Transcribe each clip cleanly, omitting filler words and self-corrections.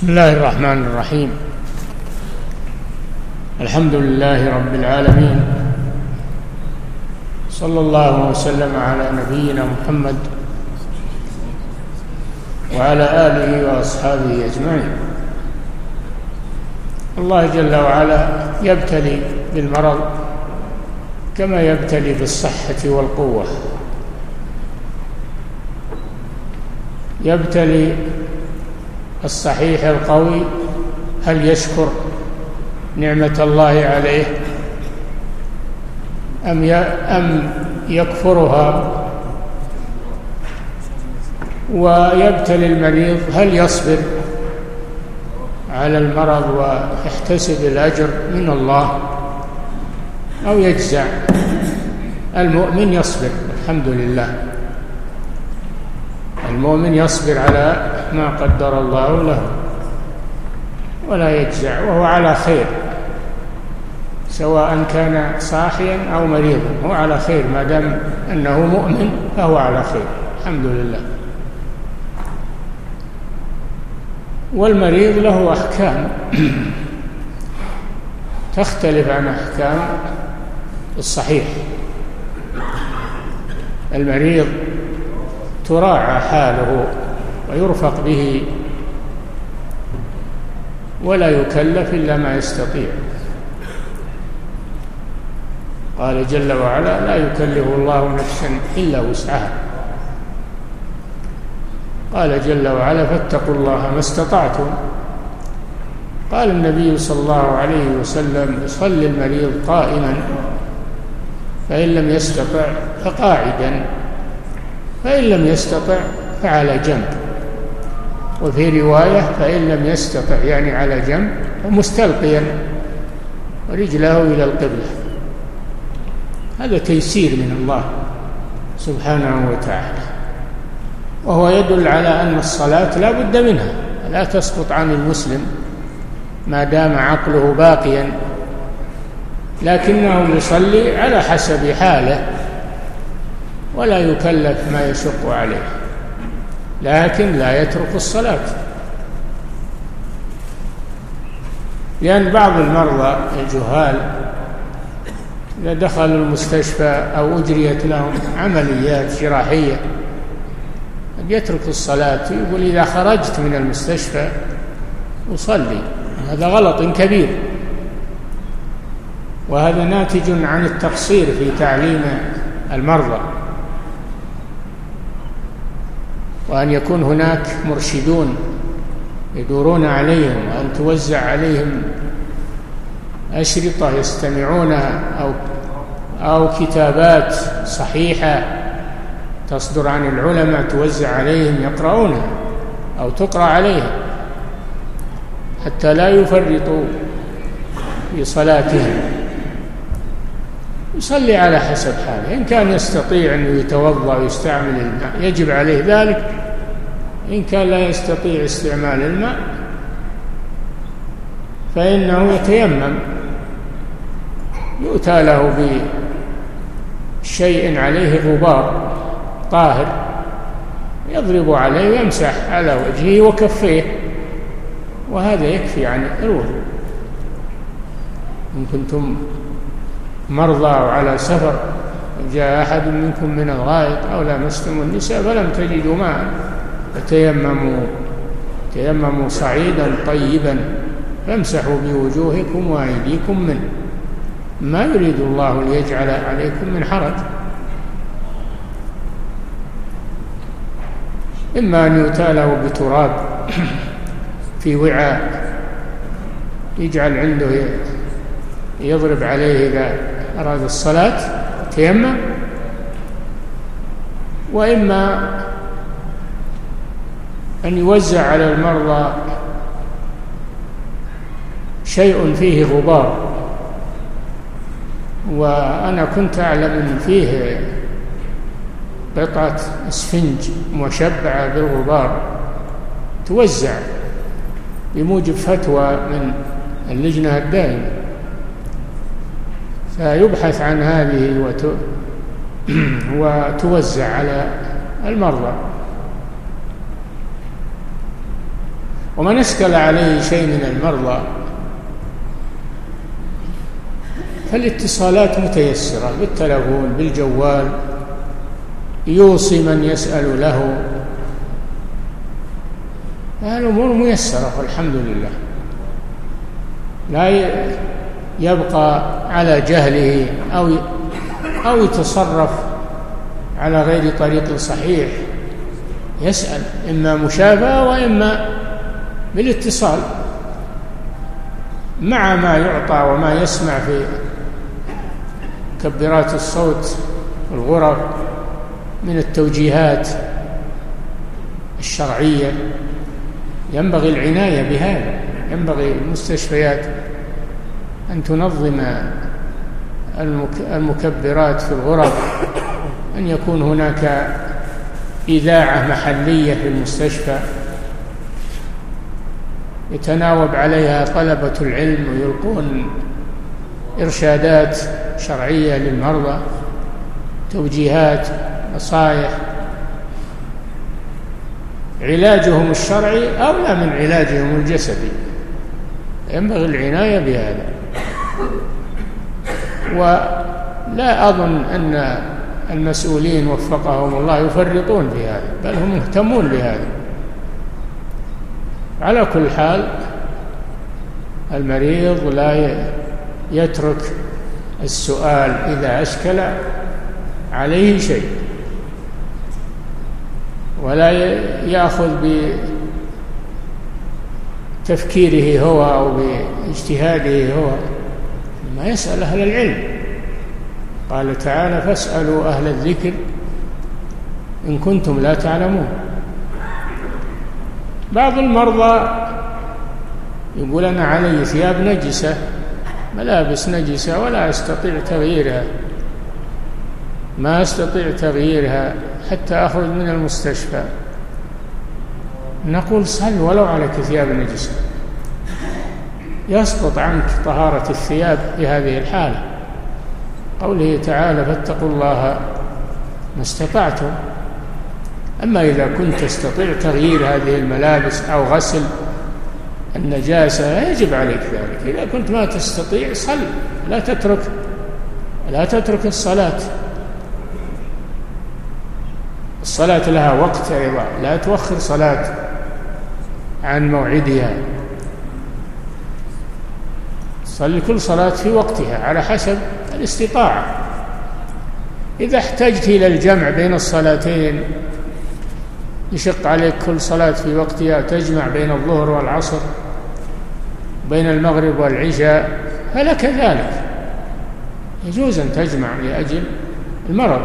بسم الله الرحمن الرحيم. الحمد لله رب العالمين، صلى الله وسلم على نبينا محمد وعلى آله وأصحابه أجمعين. الله جل وعلا يبتلي بالمرض كما يبتلي بالصحة والقوة. يبتلي الصحيح القوي هل يشكر نعمة الله عليه أم يكفرها، ويبتلي المريض هل يصبر على المرض ويحتسب الأجر من الله أو يجزع. المؤمن يصبر الحمد لله، المؤمن يصبر على ما قدر الله له ولا يجزع، وهو على خير سواء كان صاحيا أو مريضا، هو على خير ما دام أنه مؤمن فهو على خير الحمد لله. والمريض له أحكام تختلف عن أحكام الصحيح. المريض تراعى حاله ويرفق به ولا يكلف إلا ما يستطيع. قال جل وعلا: لا يكلف الله نفسا إلا وسعها. قال جل وعلا: فاتقوا الله ما استطعتم. قال النبي صلى الله عليه وسلم: يصلي المريض قائما، فإن لم يستطع فقاعدا، فإن لم يستطع فعلى جنب، وفي رواية: فإن لم يستطع يعني على جنب ومستلقيا ورجله إلى القبلة. هذا تيسير من الله سبحانه وتعالى، وهو يدل على أن الصلاة لا بد منها، لا تسقط عن المسلم ما دام عقله باقيا، لكنه يصلي على حسب حاله ولا يكلف ما يشق عليه، لكن لا يترك الصلاة. لأن بعض المرضى الجهال إذا دخلوا المستشفى أو أجريت لهم عمليات جراحية يترك الصلاة، يقول: إذا خرجت من المستشفى أصلي. هذا غلط كبير، وهذا ناتج عن التقصير في تعليم المرضى، وأن يكون هناك مرشدون يدورون عليهم، وأن توزع عليهم أشرطة يستمعونها أو كتابات صحيحة تصدر عن العلماء توزع عليهم يقرؤونها أو تقرأ عليهم حتى لا يفرطوا في صلاتهم. يصلي على حسب حاله، إن كان يستطيع أن يتوضأ ويستعمل الماء يجب عليه ذلك، إن كان لا يستطيع استعمال الماء فإنه يتيمم، يؤتى له بشيء عليه غبار طاهر يضرب عليه ويمسح على وجهه وكفيه، وهذا يكفي عن الوضوء. إن كنتم مرضى أو على سفر جاء أحد منكم من الغائط أو لامستم النساء فلم تجدوا ماء فتيمموا صعيدا طيبا فامسحوا بوجوهكم وأيديكم منه، ما يريد الله ليجعل عليكم من حرج. إما أن يؤتى له بتراب في وعاء يجعل عنده يضرب عليه إذا أراد الصلاة تيمم، وإما أن يوزع على المرضى شيء فيه غبار. وأنا كنت أعلم أن فيه قطعة اسفنج مشبعة بالغبار توزع بموجب فتوى من اللجنة الدائمة، فيبحث عن هذه وتوزع على المرضى. ومن أشكل عليه شيء من المرضى فالاتصالات متيسرة بالتلفون بالجوال، يوصي من يسأل له، الأمور ميسرة والحمد لله. لا يبقى على جهله أو يتصرف على غير طريق صحيح، يسأل إما مشافهة وإما بالاتصال مع ما يعطى وما يسمع في مكبرات الصوت والغرف من التوجيهات الشرعية. ينبغي العناية بهذا، ينبغي المستشفيات أن تنظم المكبرات في الغرف، أن يكون هناك إذاعة محلية في المستشفى يتناوب عليها طلبة العلم ويلقون إرشادات شرعية للمرضى، توجيهات، نصائح. علاجهم الشرعي أولى من علاجهم الجسدي، ينبغي العناية بهذا. ولا أظن أن المسؤولين وفقهم الله يفرطون في هذا، بل هم مهتمون بهذا. على كل حال المريض لا يترك السؤال إذا أشكل عليه شيء، ولا يأخذ بتفكيره هو أو باجتهاده هو، ما يسأل أهل العلم. قال تعالى: فاسألوا أهل الذكر إن كنتم لا تعلمون. بعض المرضى يقول: أنا علي ثياب نجسة، ملابس نجسة، ولا أستطيع تغييرها، ما أستطيع تغييرها حتى أخرج من المستشفى. نقول: صل ولو عليك ثياب نجسة، يسقط عنك طهارة الثياب في هذه الحالة. قوله تعالى: فاتقوا الله ما استطعتم. أما إذا كنت تستطيع تغيير هذه الملابس أو غسل النجاسة يجب عليك ذلك. إذا كنت ما تستطيع صل، لا تترك الصلاة. الصلاة لها وقت أيضا، لا تؤخر صلاة عن موعدها. صل كل صلاة في وقتها على حسب الاستطاعة. إذا احتجت إلى الجمع بين الصلاتين، يشق عليك كل صلاة في وقتها، تجمع بين الظهر والعصر، بين المغرب والعشاء، فلك ذلك، يجوز أن تجمع لأجل المرض.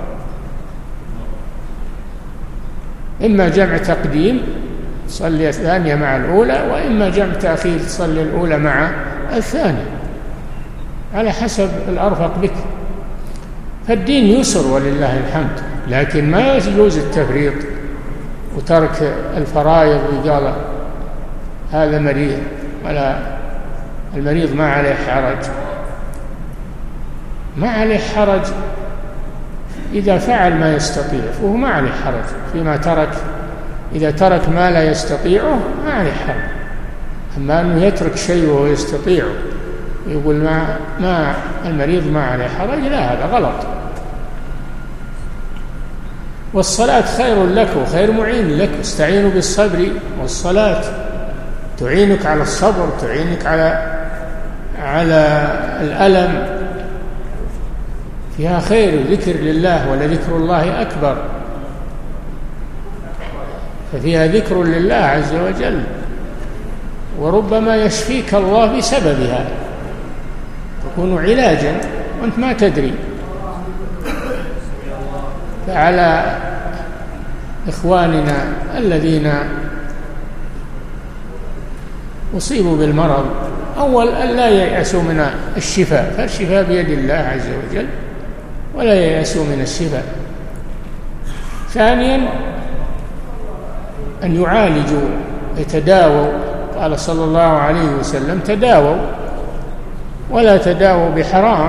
إما جمع تقديم تصلي الثانية مع الأولى، وإما جمع تأخير تصلي الأولى مع الثانية، على حسب الأرفق بك. فالدين يسر ولله الحمد، لكن ما يجوز التفريط وترك الفرائض وقال هذا مريض، ولا المريض ما عليه حرج. ما عليه حرج إذا فعل ما يستطيع، فهو ما عليه حرج فيما ترك. إذا ترك ما لا يستطيعه ما عليه حرج. أما أنه يترك شيء وهو يستطيعه يقول ما المريض ما عليه حرج، لا، هذا غلط. والصلاة خير لك وخير معين لك. استعينوا بالصبر والصلاة، تعينك على الصبر، تعينك على الألم، فيها خير. ذكر لله، ولذكر الله أكبر، ففيها ذكر لله عز وجل، وربما يشفيك الله بسببها، تكون علاجا وأنت ما تدري. فعلى إخواننا الذين أصيبوا بالمرض أول أن لا ييأسوا من الشفاء، فالشفاء بيد الله عز وجل، ولا ييأسوا من الشفاء. ثانيا أن يعالجوا، يتداووا. قال صلى الله عليه وسلم: تداووا ولا تداووا بحرام.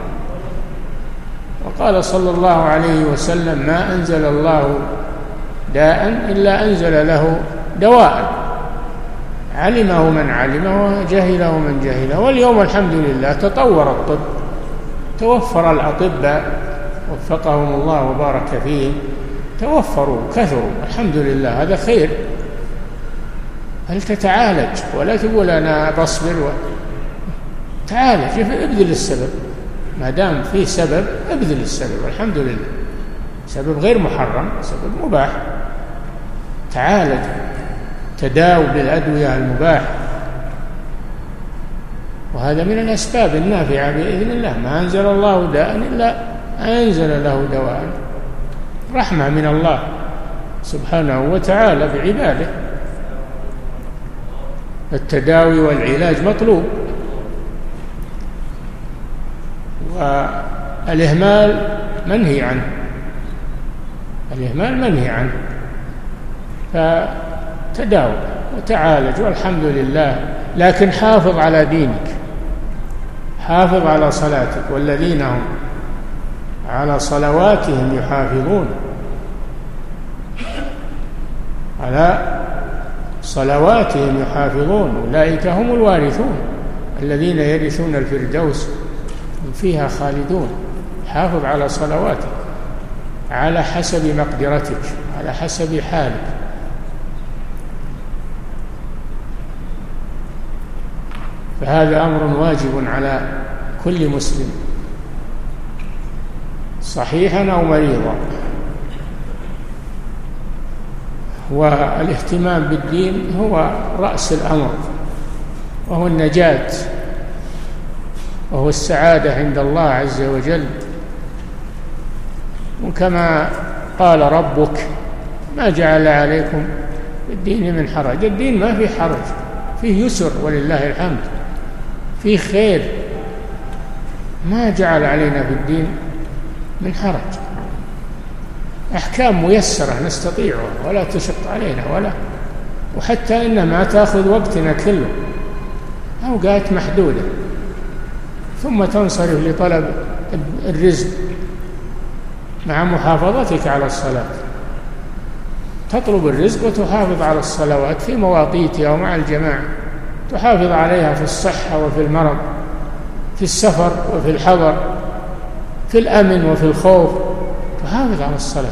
وقال صلى الله عليه وسلم: ما أنزل الله داء إلا أنزل له دواء. علمه من علمه وجهله من جهله. واليوم الحمد لله تطور الطب، توفر الأطباء وفقهم الله وبارك فيهم، توفروا كثروا الحمد لله، هذا خير. هل تتعالج ولا تقول أنا بصبر تعالج، ابذل السبب، ما دام في سبب ابذل السبب، الحمد لله، سبب غير محرم، سبب مباح، تعالج، تداوى بالأدوية المباح، وهذا من الأسباب النافعة بإذن الله. ما أنزل الله داء إلا أنزل له دواء، رحمة من الله سبحانه وتعالى بعباده. التداوي والعلاج مطلوب، والإهمال منهي عنه، الإهمال منهي عنه، فتداوى وتعالج والحمد لله. لكن حافظ على دينك، حافظ على صلاتك، والذين هم على صلواتهم يحافظون، على صلواتهم يحافظون، أولئك هم الوارثون الذين يرثون الفردوس هم فيها خالدون. حافظ على صلواتك على حسب مقدرتك، على حسب حالك. فهذا أمر واجب على كل مسلم صحيحا أو مريضا. والاهتمام بالدين هو رأس الأمر، وهو النجاة، وهو السعادة عند الله عز وجل. وكما قال ربك ما جعل عليكم في الدين من حرج، الدين ما فيه حرج، فيه يسر ولله الحمد، فيه خير، ما جعل علينا في الدين من حرج، أحكام ميسرة نستطيعها ولا تشق علينا وحتى إنها ما تأخذ وقتنا كله، أوقات محدودة، ثم تنصرف لطلب الرزق مع محافظتك على الصلاة. تطلب الرزق وتحافظ على الصلوات في مواقيتها ومع الجماعة، تحافظ عليها في الصحة وفي المرض، في السفر وفي الحضر، في الأمن وفي الخوف، تحافظ على الصلاة.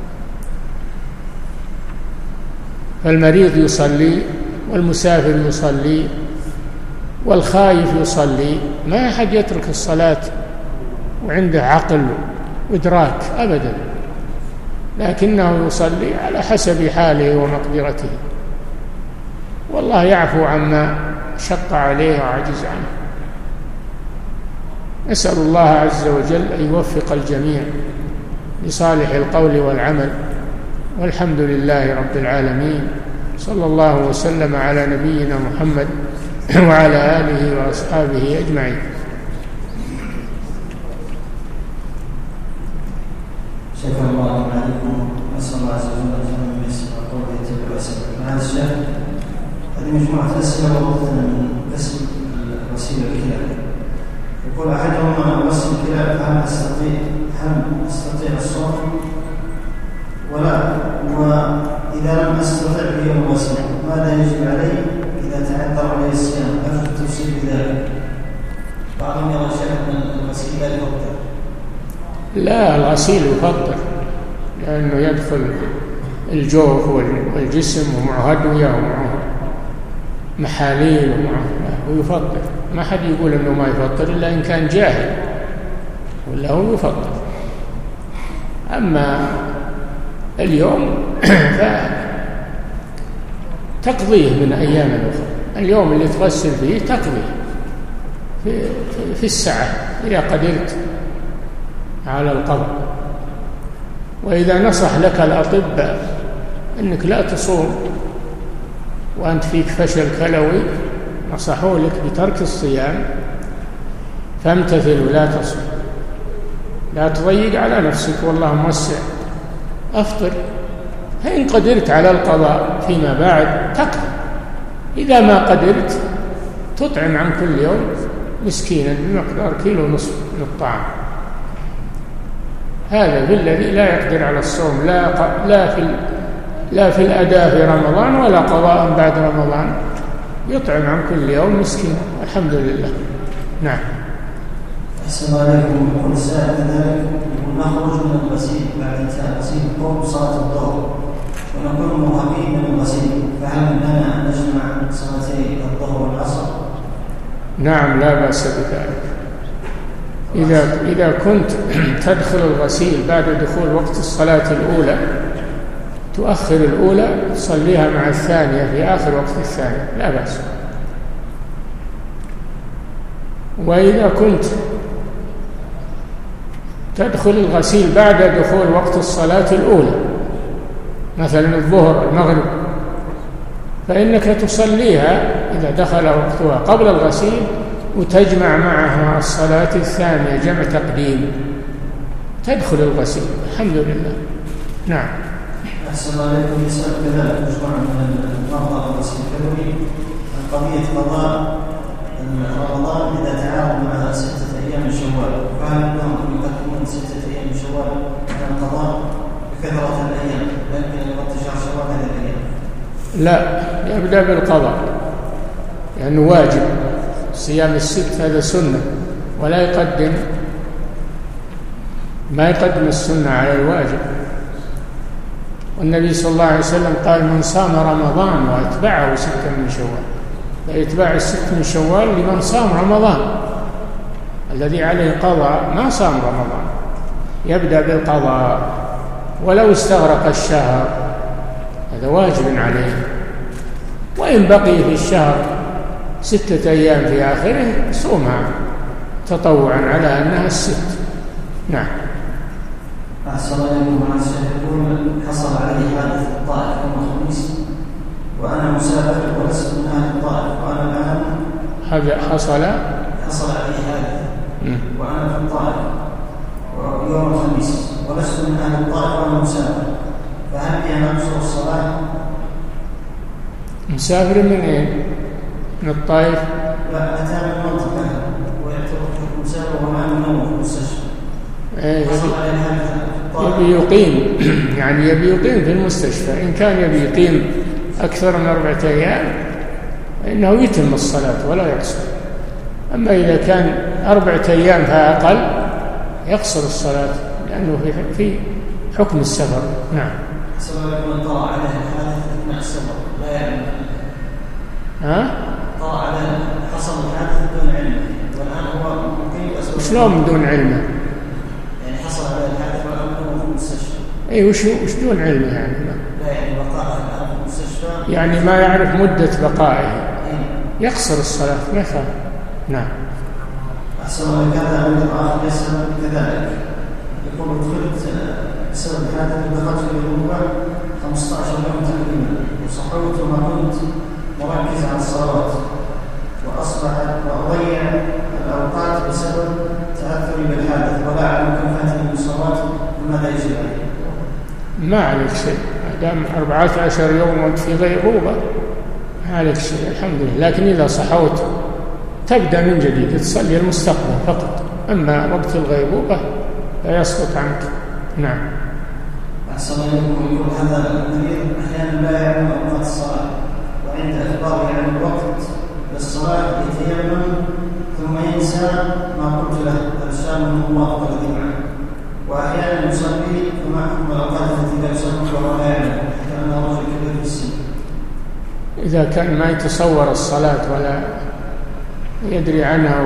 فالمريض يصلي، والمسافر يصلي، والخايف يصلي، ما أحد يترك الصلاة وعنده عقل وإدراك أبدا، لكنه يصلي على حسب حاله ومقدرته، والله يعفو عما شق عليه وعجز عنه. نسأل الله عز وجل أن يوفق الجميع لصالح القول والعمل، والحمد لله رب العالمين. صلى الله وسلم على نبينا محمد وعلى آله وأصحابه أجمعين. شكرا الله عليكم، نسأل الله عز وجل أن ييسر القول ويتبع أسئلة. معالي الشيخ، هذه مجموعة أسئلة وردت من قسم الوسيلة الكلاب. يقول أحدهم وسيل الكلاب، هل أستطيع الصوم وإذا لم أستطع في يوم الوسيلة ماذا يجب علي إذا تعذر علي الصيام؟ أفضل التفصيل بذلك. بعضهم يرى شيخ من الوسيلة يفضل. لا، الغسيل يفضل، لأنه يدخل الجوف والجسم ومعه أدوية ومعه محاليل ويفضل. ما حد يقول أنه ما يفضل إلا إن كان جاهل، ولا هو يفضل. أما اليوم فتقضيه من أيام الأخرى، اليوم اللي تغسل فيه تقضيه في الساعة إذا قدرت على القضاء. وإذا نصح لك الأطباء أنك لا تصوم وأنت فيك فشل كلوي، نصحوا لك بترك الصيام، فامتثل ولا تصوم، لا تضيق على نفسك، والله موسع، أفطر. فإن قدرت على القضاء فيما بعد تقضي، إذا ما قدرت تطعم عن كل يوم مسكينا بمقدار 1.5 كيلو من الطعام. هذا بالذي لا يقدر على الصوم، لا في الأداء في رمضان ولا قضاء بعد رمضان، يطعم عن كل يوم مسكين. الحمد لله. نعم. السلام عليكم. يقول السائل كذلك، نخرج من الغسيل بعد انتهاء الغسيل قبل صلاة الظهر ونكون مرهقين من الغسيل، فهل لنا أن نجمع صلاتي الظهر والعصر؟ نعم، لا بأس بذلك. إذا كنت تدخل الغسيل بعد دخول وقت الصلاة الأولى تؤخر الأولى تصليها مع الثانية في آخر وقت الثانية، لا بأس. وإذا كنت تدخل الغسيل بعد دخول وقت الصلاة الأولى مثلا الظهر المغرب، فإنك تصليها إذا دخل وقتها قبل الغسيل وتجمع معها الصلاة الثانية جمع تقديم، تدخل الغسيل. الحمد لله. نعم. أحسن عليكم. يسأل كذلك مجموعة من المرضى الغسيل الكلوي عن قضية قضاء رمضان إذا تعارض مع 6 أيام من شوال، فهل أنهم يقدمون 6 أيام من شوال على القضاء بكثرة الأيام لكن وقت شهر شوال هذه الأيام؟ لا، يبدأ بالقضاء لأنه واجب. صيام ال6 هذا سنة، ولا يقدم السنة على الواجب. والنبي صلى الله عليه وسلم قال: من صام رمضان واتبعه 6 من شوال، فيتبع 6 من شوال لمن صام رمضان. الذي عليه قضاء ما صام رمضان يبدأ بالقضاء ولو استغرق الشهر، هذا واجب عليه. وإن بقي في الشهر 6 أيام في آخره صومها تطوعا على أنها 6. نعم. أحسن الله مع الشيخ. حصل علي حادث الطائف يوم الخميس وأنا مسافر ولست من أهل الطائف، وأنا الآن هذا حصل علي حادث وأنا في الطائف يوم الخميس ولست من أهل الطائف وأنا مسافر، فهل لي أن أقصر الصلاة؟ مسافر من أين؟ من الطائف؟ لا، أتى من المنطقة ويعتبر مسافر ومع منوم في المستشفى. يبي يقيم يعني يبي يقيم في المستشفى. إن كان يبي يقيم أكثر من 4 أيام فإنه يتم الصلاة ولا يقصر. أما إذا كان 4 أيام فأقل يقصر الصلاة لأنه في حكم السفر. نعم. سواء من طرأ عليه الحادث أثناء السفر لا يعلم. طرأ عليه حصل الحادث بدون علم والآن هو مقيم. شلون بدون علمه؟ يعني حصل عليه الحادث والآن هو في المستشفى. أي وش دون علمه يعني؟ لا يعني بقائه الآن في المستشفى، يعني ما يعرف مدة بقائه يقصر الصلاة ما يفهم. نعم. أحسن الله. هذا من الآخر يسأل كذلك، يقول دخلت بسبب الحادث دخلت في الغربة 15 يوم تقريبا وصحوت وما كنت مركز على الصلوات، وأصبحت وأضيع الأوقات بسبب تأثري بالحادث ولا أعلم كم فاتني من الصلوات وماذا يجب علي؟ ما عليك شيء، ما دام 14 يوم وأنت في غيبوبة ما عليك شيء الحمد لله. لكن إذا صحوت تبدأ من جديد تصلي المستقبل فقط، أما وقت الغيبوبة لا يسقط عنك. نعم. أحسن الله. يقول هذا المريض أحيانا لا يعلم أوقات الصلاة، وعند إخباره عن الوقت للصلاة يتيمم ثم ينسى ما قلت له الشام من الموافقة الذي معه، وأحيانا يصلي وما حكم الأوقات التي لا يصلي وهو لا يعلم كأنه رجل كبير في السن؟ إذا كان ما يتصور الصلاة ولا يدري عنها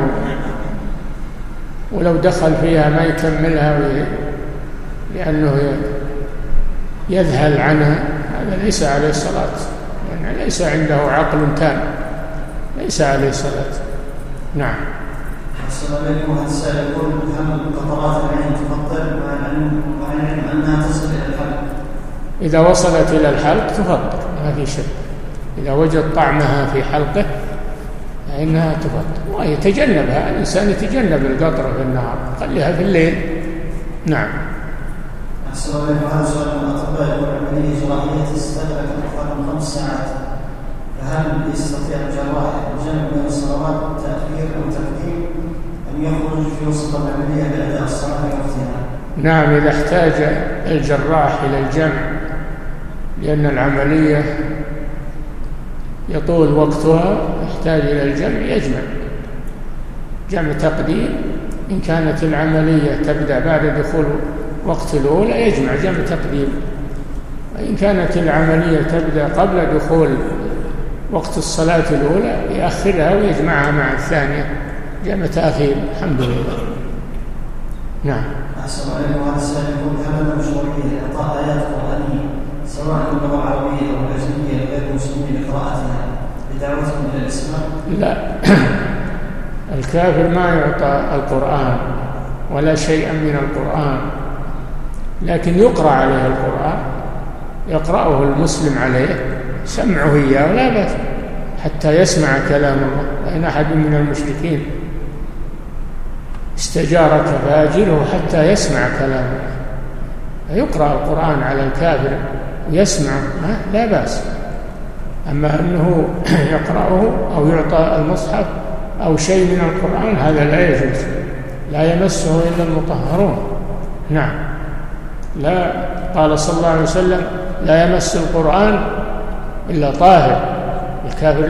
ولو دخل فيها ما يكملها لأنه يذهل عنها، هذا ليس عليه صلاة، يعني ليس عنده عقل تام، ليس عليه صلاة. نعم. السلام عليكم. هذا السائل يقول: هل قطرات العين تفطر مع العلم أنها تصل إلى الحلق؟ إذا وصلت إلى الحلق تفطر ما في شك، إذا وجد طعمها في حلقه فإنها تفطر، ويتجنبها الإنسان، يتجنب القطرة في النهار، خليها في الليل. نعم. السلام عليكم. هذا سؤال من الأطباء يقول: عملية جراحية تستغرق أكثر من 5 ساعات، فهل يستطيع الجراح الجمع بين الصلوات تأخير أو تقديم أم يخرج في وسط العملية بأداء الصلاة وقتها؟ نعم، إذا احتاج الجراح إلى الجمع لأن العملية يطول وقتها يحتاج إلى الجمع يجمع جمع تقديم. إن كانت العملية تبدأ بعد دخول وقت الأولى يجمع جمع تقديم، وإن كانت العملية تبدأ قبل دخول وقت الصلاة الأولى يأخرها ويجمعها مع الثانية جمع تأخير. الحمد لله. نعم. أحسن عليكم. هذا السؤال يقول: هل من مشروعية إعطاء آيات قرآنية سواء باللغة العربية أو الأجنبية لغير المسلمين لقراءتها بدعوتهم إلى الإسلام؟ لا. الكافر ما يعطى القرآن ولا شيئا من القرآن، لكن يقرأ عليه القرآن، يقرأه المسلم عليه، سمعه إياه لا بأس حتى يسمع كلام الله. وإن أحد من المشركين استجارك فأجره حتى يسمع كلام الله. يقرأ القرآن على الكافر ويسمع لا بأس. أما أنه يقرأه أو يعطى المصحف أو شيء من القرآن هذا لا يجوز، لا يمسه إلا المطهرون. نعم. لا، قال صلى الله عليه وسلم: لا يمس القرآن إلا طاهر. الكافر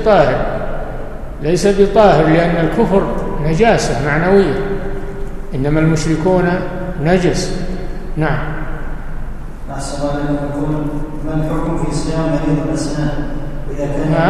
ليس بطاهر لأن الكفر نجاسة معنوية، إنما المشركون نجس. نعم. أحسن الله يقول: ما الحكم في صيام مريض الأسنان إذا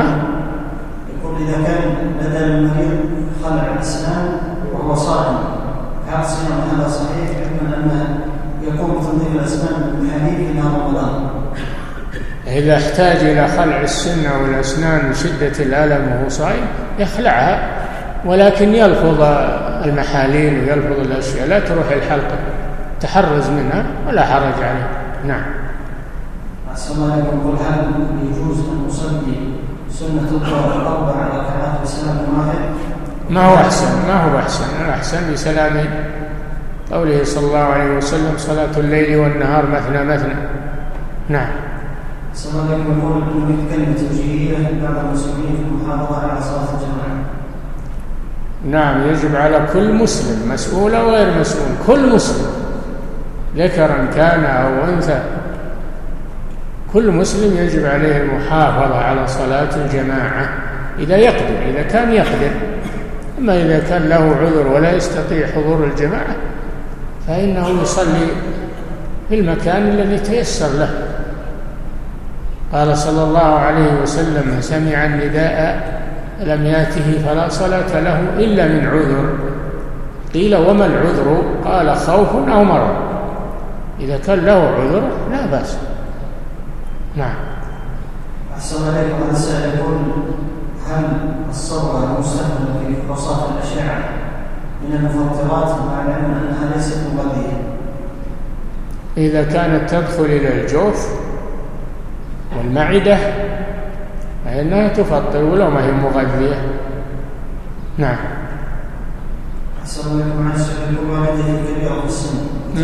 كان بدل المريض خلع الأسنان وهو صائم؟ هل صيام هذا صحيح حكما أنه يقوم بتنظيف الأسنان بالحديث في نهار رمضان؟ إذا احتاج إلى خلع السن أو الأسنان من شدة الألم وهو صائم يخلعها، ولكن يلفظ المحاليل ويلفظ الأشياء، لا تروح الحلقة، تحرز منها ولا حرج عليه. نعم. أحسن الله يقول: هل يجوز أن نصلي سنة الظهر 4 ركعات بسلام واحد؟ ما هو أحسن. الأحسن بسلامين. قوله صلى الله عليه وسلم: صلاة الليل والنهار مثنى مثنى. نعم. أحسن الله يقول: من كلمة توجيهية بعض المسلمين في المحافظة على صلاة الجماعة. نعم، يجب على كل مسلم، مسؤول أو غير مسؤول، كل مسلم ذكرا كان أو أنثى، كل مسلم يجب عليه المحافظة على صلاة الجماعة إذا كان يقدر. أما إذا كان له عذر ولا يستطيع حضور الجماعة فإنه يصلي في المكان الذي تيسر له. قال صلى الله عليه وسلم: من سمع النداء لم ياته فلا صلاة له إلا من عذر. قيل: وما العذر؟ قال: خوف أو مرض. إذا كان له عذر لا بأس. نعم. أحسن عليكم. هذا السائل يقول: هل الصبغة المستخدمة في فحوصات الأشعة من المفطرات مع العلم أنها ليست مغذية؟ إذا كانت تدخل إلى الجوف والمعدة فإنها تفطر ولو ما هي مغذية. نعم. أحسن عليكم. عن السؤال يقول: والدتي كبيرة في السن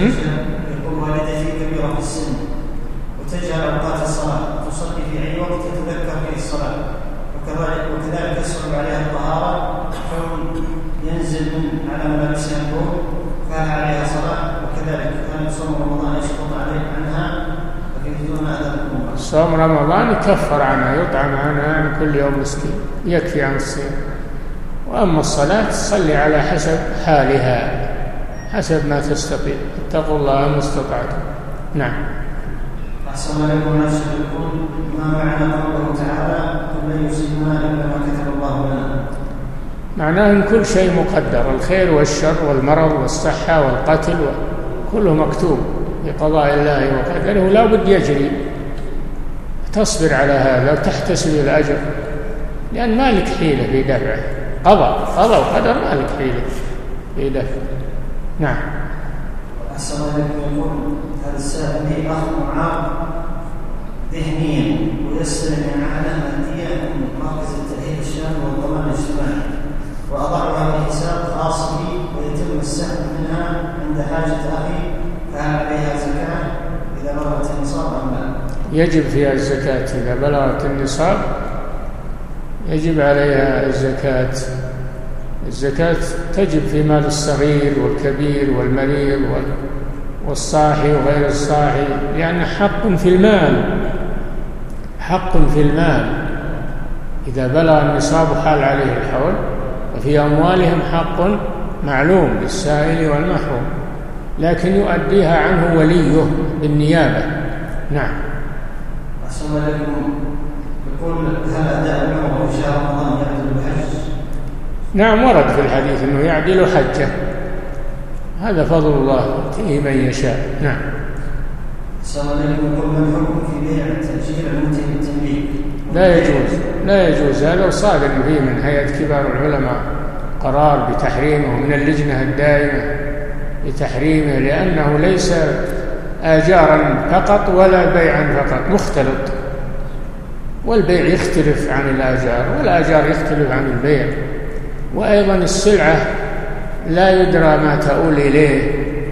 وتجهل أوقات الصلاة، تصلي في أي وقت تتذكر فيه الصلاة، وكذلك يصعب عليها الطهارة كون ينزل من على ملابسها البول، فهل عليها صلاة؟ وكذلك كان صوم رمضان يسقط عنها فكيف دون أدب؟ صوم رمضان يكفر عنها، يطعم عنها عن كل يوم مسكين، يكفي عن الصيام. وأما الصلاة تصلي على حسب حالها، حسب ما تستطيع. اتقوا الله ما استطعتم. نعم. أحسن عليكم. نفسه يقول: ما معنى قوله تعالى: قل لن يصيبنا إلا ما كتب الله لنا؟ معناه أن كل شيء مقدر، الخير والشر والمرض والصحة والقتل كله مكتوب بقضاء الله وقدره، لا بد يجري. تصبر على هذا وتحتسب الأجر، لأن ما لك حيلة في دفعه. قضاء وقدر ما لك حيلة في دفعه. نعم. أحسن عليكم. يقول هذا السائل: لي أخ معاق ذهنيا ويستلم معنا ماديا من مركز التأهيل الشامل والضمان الاجتماعي، وأضعها في حساب خاص بي ويتم السحب منها عند حاجة أخي، فهل عليها زكاة إذا بلغت النصاب أم لا؟ يجب فيها الزكاة إذا بلغت النصاب، يجب عليها الزكاة. الزكاة تجب في مال الصغير والكبير والمريض والصاحي وغير الصاحي، لأن حق في المال، إذا بلغ النصاب حال عليه الحول. وفي أموالهم حق معلوم للسائل والمحروم، لكن يؤديها عنه وليه بالنيابة. نعم. أحسن عليكم. يقول هل أداء العمرة في شهر رمضان يعدل الحج؟ نعم، ورد في الحديث أنه يعدل حجه، هذا فضل الله يؤتيه من يشاء. نعم. أحسن عليكم. يقول ما الحكم في بيع التأجير المنتهي بالتمليك؟ لا يجوز هذا، وصادر فيه من هيئة كبار العلماء قرار بتحريمه من اللجنة الدائمة بتحريمه، لأنه ليس آجارا فقط ولا بيعا فقط، مختلط، والبيع يختلف عن الآجار والآجار يختلف عن البيع، وأيضا السلعة لا يدرى ما تؤول إليه.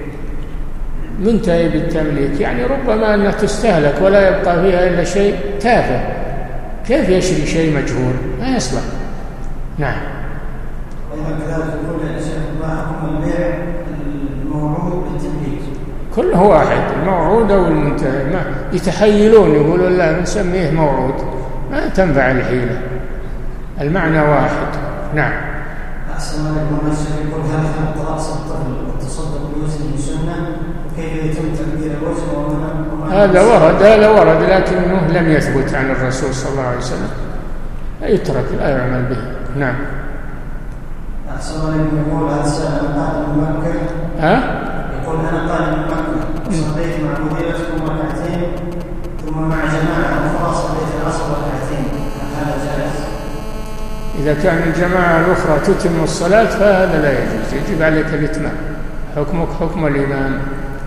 منتهي بالتمليك يعني ربما أنها تستهلك ولا يبقى فيها إلا شيء تافه، كيف يشري شيء مجهول؟ ما يصلح. نعم. وإذا كذلك يقول يا شيخ ما حكم البيع الموعود بالتمليك؟ كله واحد، الموعود أو المنتهي، ما يتحيلون يقولون لا نسميه موعود، ما تنفع الحيلة، المعنى واحد. نعم. أحسن عليكم. الشيخ يقول هل حق رأس الطفل والتصدق بوزنه سنة؟ وكيف يتم تكبير الوزن؟ هذا ورد لكنه لم يثبت عن الرسول صلى الله عليه وسلم، يترك لا يعمل به. نعم. أحسن عليكم. يقول هذا السائل أنا قادم من مكة. يقول أنا قادم من مكة صليت مع مديرتكم ركعتين ثم مع جماعة أخرى صليت العصر ركعتين، هل هذا جائز؟ إذا كان الجماعة الأخرى تتم الصلاة فهذا لا يجوز، يجب عليك الإتمام، حكمك حكم الإمام.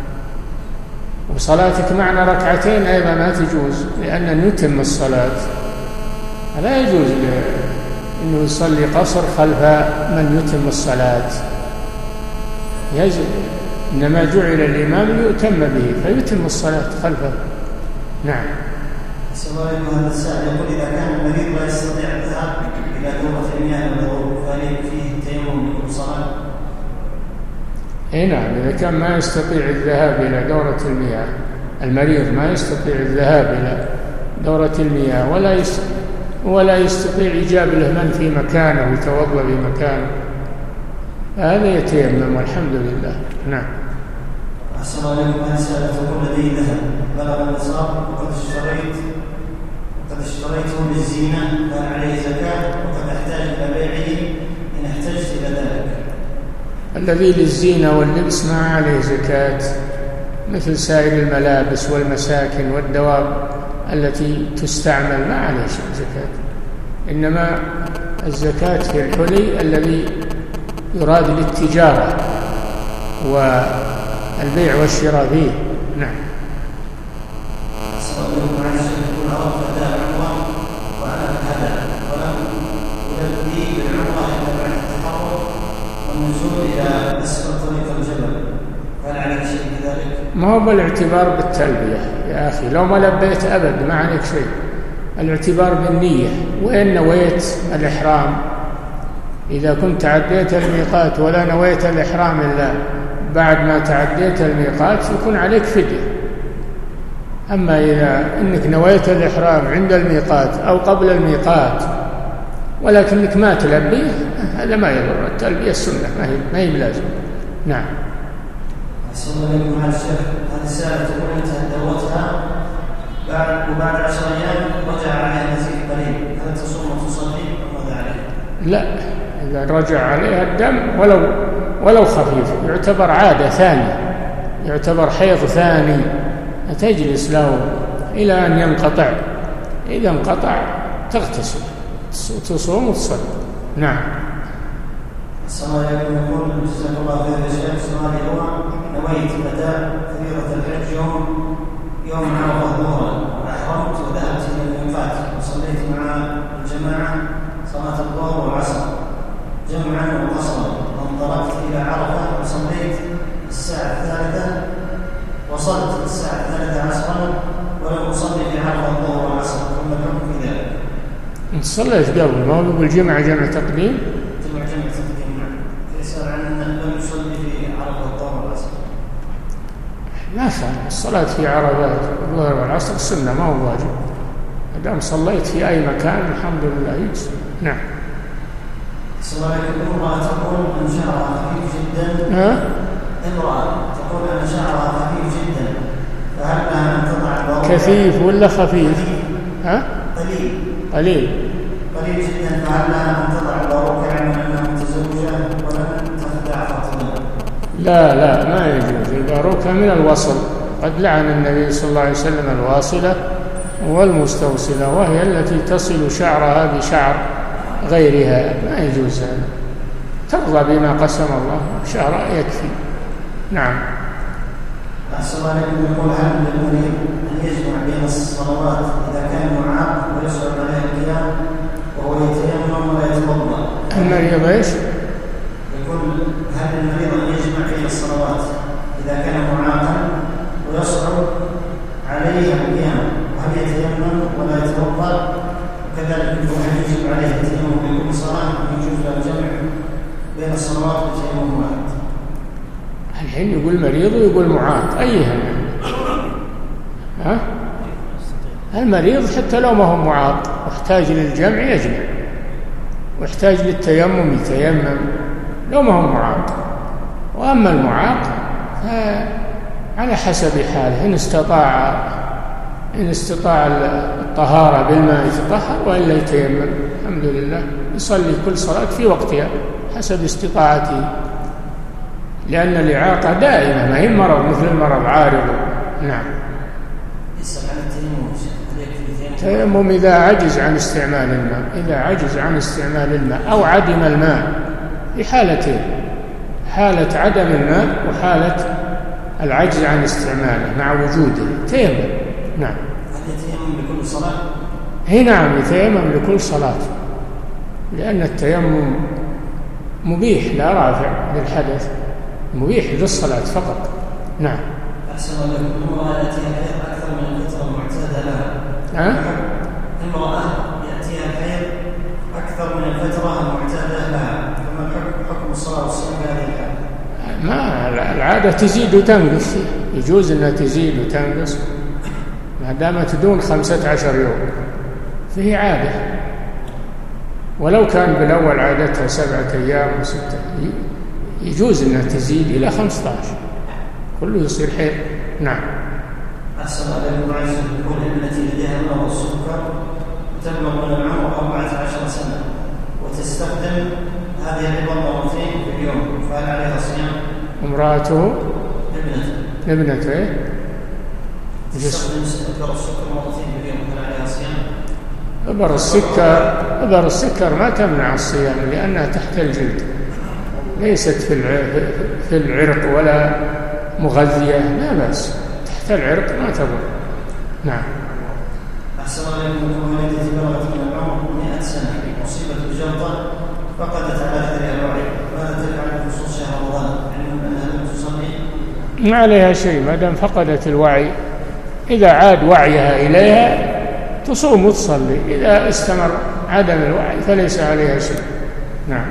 وصلاتك معنا ركعتين أيضا ما تجوز، لأن نتم الصلاة، لا يجوز أنه يصلي قصر خلف من يتم الصلاة، يجب إنما جعل الإمام ليؤتم به فيتم الصلاة خلفه. نعم. السؤال هذا السائل يقول إذا كان المريض لا يستطيع الذهاب إلى دورة المياه والوضوء فهل فيه التيمم لكل صلاة؟ نعم، إذا كان ما يستطيع الذهاب إلى دورة المياه، المريض ما يستطيع الذهاب إلى دورة المياه ولا يستطيع إيجاب له في مكانه ويتوضأ بمكانه، هذا يتيمم والحمد لله. نعم. أحسن عليكم. هذه سائلة تقول لدي ذهب بلغ النصاب وقد اشتريته للزينة فهل عليه زكاة وقد أحتاج إلى بيعه إن احتجت إلى ذلك؟ الذي للزينة واللبس ما عليه زكاة، مثل سائر الملابس والمساكن والدواب التي تستعمل ما عليه زكاة، إنما الزكاة في الحلي الذي يراد للتجارة والبيع والشراء فيه. نعم. ما هو بالاعتبار بالتلبية يا أخي، لو ما لبيت أبد ما عليك شيء، الاعتبار بالنية، وإن نويت الإحرام إذا كنت تعديت الميقات ولا نويت الإحرام إلا بعد ما تعديت الميقات يكون عليك فدية. أما إذا إنك نويت الإحرام عند الميقات أو قبل الميقات ولكنك ما تلبي هذا ما يضر، التلبية السنة ما هي بلازم. نعم. أحسن عليكم. هذا الشيخ هذه السائلة تقول انتهت دورتها وبعد 10 أيام رجع عليها نزيف قليل، هل تصوم وتصلي أم ماذا عليه؟ لا، إذا رجع عليها الدم ولو خفيف يعتبر عادة ثانية، يعتبر حيض ثاني، تجلس له إلى أن ينقطع، إذا انقطع تغتسل تصوم وتصلي. نعم. السلام عليكم. يقول جزاك الله خير يا شيخ، سؤالي هو نويت أداء فريضة الحج يوم عرفة ظهرا وأحرمت وذهبت إلى الميقات وصليت مع الجماعة صلاة الظهر والعصر جمعا وقصرا، وانطلقت إلى عرفة وصليت الساعة 3 وصلت الساعة 3 عصرا ولم أصلي في عرفة الظهر والعصر، ثم الحكم في ذلك؟ أنت صليت قبل، ما هو بالجمع جمع تقديم؟ جمع تقديم. نعم. يسأل عن أنه لم يصلي في عرفة الظهر والعصر. ما فعل الصلاة في عرفات الظهر والعصر سنة ما هو واجب، ما دام صليت في أي مكان الحمد لله يجزي. نعم. السؤال يقول امرأة تقول أن شعرها خفيف جدا. امرأة تقول أن شعرها خفيف جدا، فهل لها أن تضع الباروكة؟ كثيف ولا خفيف؟ قليل جدا، فهل لها أن تضع الباروكة علما أنها متزوجة ولم تخدع فاطمة؟ لا ما يجوز. الباروكة من الوصل، قد لعن النبي صلى الله عليه وسلم الواصلة والمستوصلة، وهي التي تصل شعرها بشعر غيرها، ما يجوز هذا. ترضى بما قسم الله، شعر يكفي. نعم. السؤال يقول هل للمريض أن يجمع بين الصلوات إذا كان معاق ويصعب عليه القيام وهو يتيمم ولا يتوضأ؟ المريض ايش؟ يقول هل للمريض أن يجمع بين الصلوات إذا كان معاقا ويصعب عليه القيام وهل يتيمم ولا يتوضأ؟ وكذلك هل يجب عليه التيمم بكل صلاة ويجوز له الجمع بين الصلوات والتيمم واحد؟ الحين يقول مريض ويقول معاق، أيها المريض حتى لو ما هو معاق واحتاج للجمع يجمع، واحتاج للتيمم يتيمم لو ما هو معاق. وأما المعاق فعلى حسب حاله، إن استطاع الطهارة بالماء يتطهر، وإلا يتيمم الحمد لله، يصلي كل صلاة في وقتها حسب استطاعته، لأن الإعاقة دائمة، ما هي مرض مثل المرض عارض. نعم. التيمم إذا عجز عن استعمال الماء، أو عدم الماء، في حالتين: حالة عدم الماء وحالة العجز عن استعماله مع وجوده تيمم. نعم. هل يتيمم لكل صلاة؟ نعم، يتيمم لكل صلاة، لأن التيمم مبيح لا رافع للحدث، مبيح للصلاة فقط. نعم. أحسن الله، المرأة يأتيها الحيض أكثر من الفترة المعتادة لها. المرأة يأتيها الحيض أكثر من الفترة المعتادة لها، فما حكم الصلاة والصيام في هذه الحالة؟ ما العادة تزيد وتنقص، يجوز أنها تزيد وتنقص ما دامت دون 15 يوم، فهي عادة. ولو كان بالأول عادتها 7 أيام و6، يجوز أنها تزيد إلى 15، كله يصير حيض. نعم. أحسن الله عليكم. يقول التي لديها مرض السكر وتبلغ من العمر 14 سنة وتستخدم هذه العبر مرتين في اليوم، فهل عليها صيام؟ امرأته ابنته تستخدم إبر السكر مرتين في اليوم، فهل عليها صيام؟ إبر السكر ما تمنع الصيام، لأنها تحت الجلد، ليست في العرق ولا مغذية، لا بأس، تحت العرق ما تضر. نعم. أحسن الله عليكم. والدتي بلغت من العمر 100 سنة، أصيبت بجلطة فقدت على أثرها الوعي، ماذا تفعل في خصوص شهر رمضان؟ علم أنها لم تصلي؟ ما عليها شيء ما دام فقدت الوعي، إذا عاد وعيها إليها تصوم وتصلي، إذا استمر عدم الوعي فليس عليها شيء. نعم.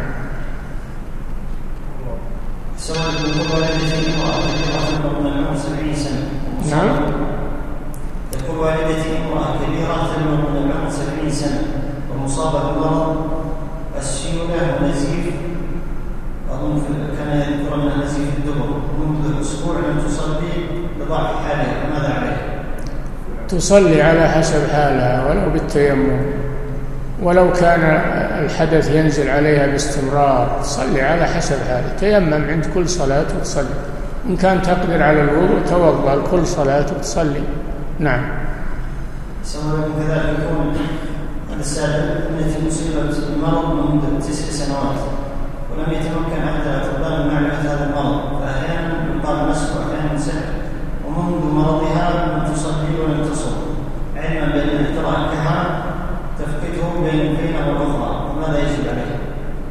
سواء يقول والدتي امرأة كبيرة من العمر 70 سنة. نعم. يقول والدتي امرأة كبيرة من العمر 70 سنة ومصابة بمرض السيولة ونزيف، أظن كان يذكر أنها نزيف الدبر، منذ أسبوع لم تصلي لضعف حالها، فماذا عليها؟ تصلي على حسب حالها ولو بالتيمم، ولو كان الحدث ينزل عليها باستمرار تصلي على حسب حالها، تيمم عند كل صلاة وتصلي، إن كان تقدر على الوضوء توضأ لكل صلاة وتصلي. نعم. سواء كذلك يكون السابق التي مصيبة المرض منذ 9 سنوات ولم يتمكن أحد الأطباء من معرفة هذا المرض، فأحيانا يقال مسح وأحيانا سحر، ومنذ مرضها لم تصلي ولم تصوم، علما بأن اختراع الكهنة تفقده بين الفينة والأخرى، وماذا يجب عليها؟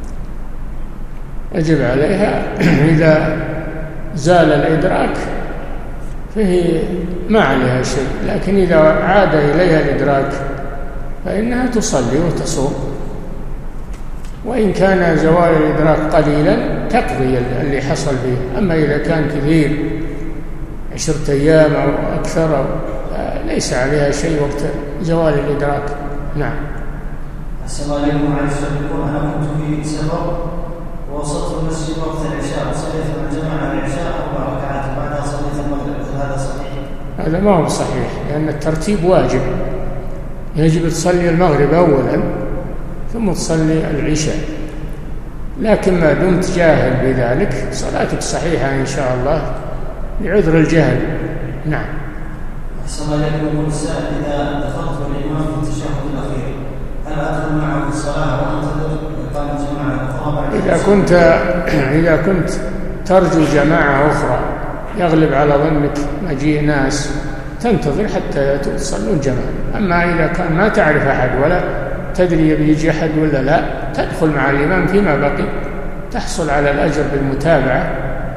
يجب عليها إذا زال الإدراك فهي ما عليها شيء، لكن إذا عاد إليها الإدراك فإنها تصلي وتصوم، وإن كان زوال الإدراك قليلا تقضي اللي حصل به. أما إذا كان كثير 10 أيام أو أكثر ليس عليها شيء وقت زوال الإدراك. نعم. السلام عليكم. أنا كنت في سفر ووصلت المسجد وقت العشاء وصليت مع الجماعة العشاء 4 ركعات وبعدها صليت المغرب، هذا صحيح؟ هذا ما هو صحيح، لأن الترتيب واجب، يجب تصلي المغرب أولا ثم تصلي العشاء، لكن ما دمت جاهل بذلك صلاتك صحيحة إن شاء الله لعذر الجهل. نعم. أحسن الله إليكم. يقول السائل: إذا دخلت الإمام في التشهد الأخير هل أدخل معه في الصلاة وأنتظر إقامة جماعة أخرى؟ إذا كنت ترجو جماعة أخرى يغلب على ظنك مجيء ناس تنتظر حتى تصلون جماعة. أما إذا كان ما تعرف أحد ولا تدري بيجي أحد ولا لا، تدخل مع الإمام فيما بقي، تحصل على الأجر بالمتابعة،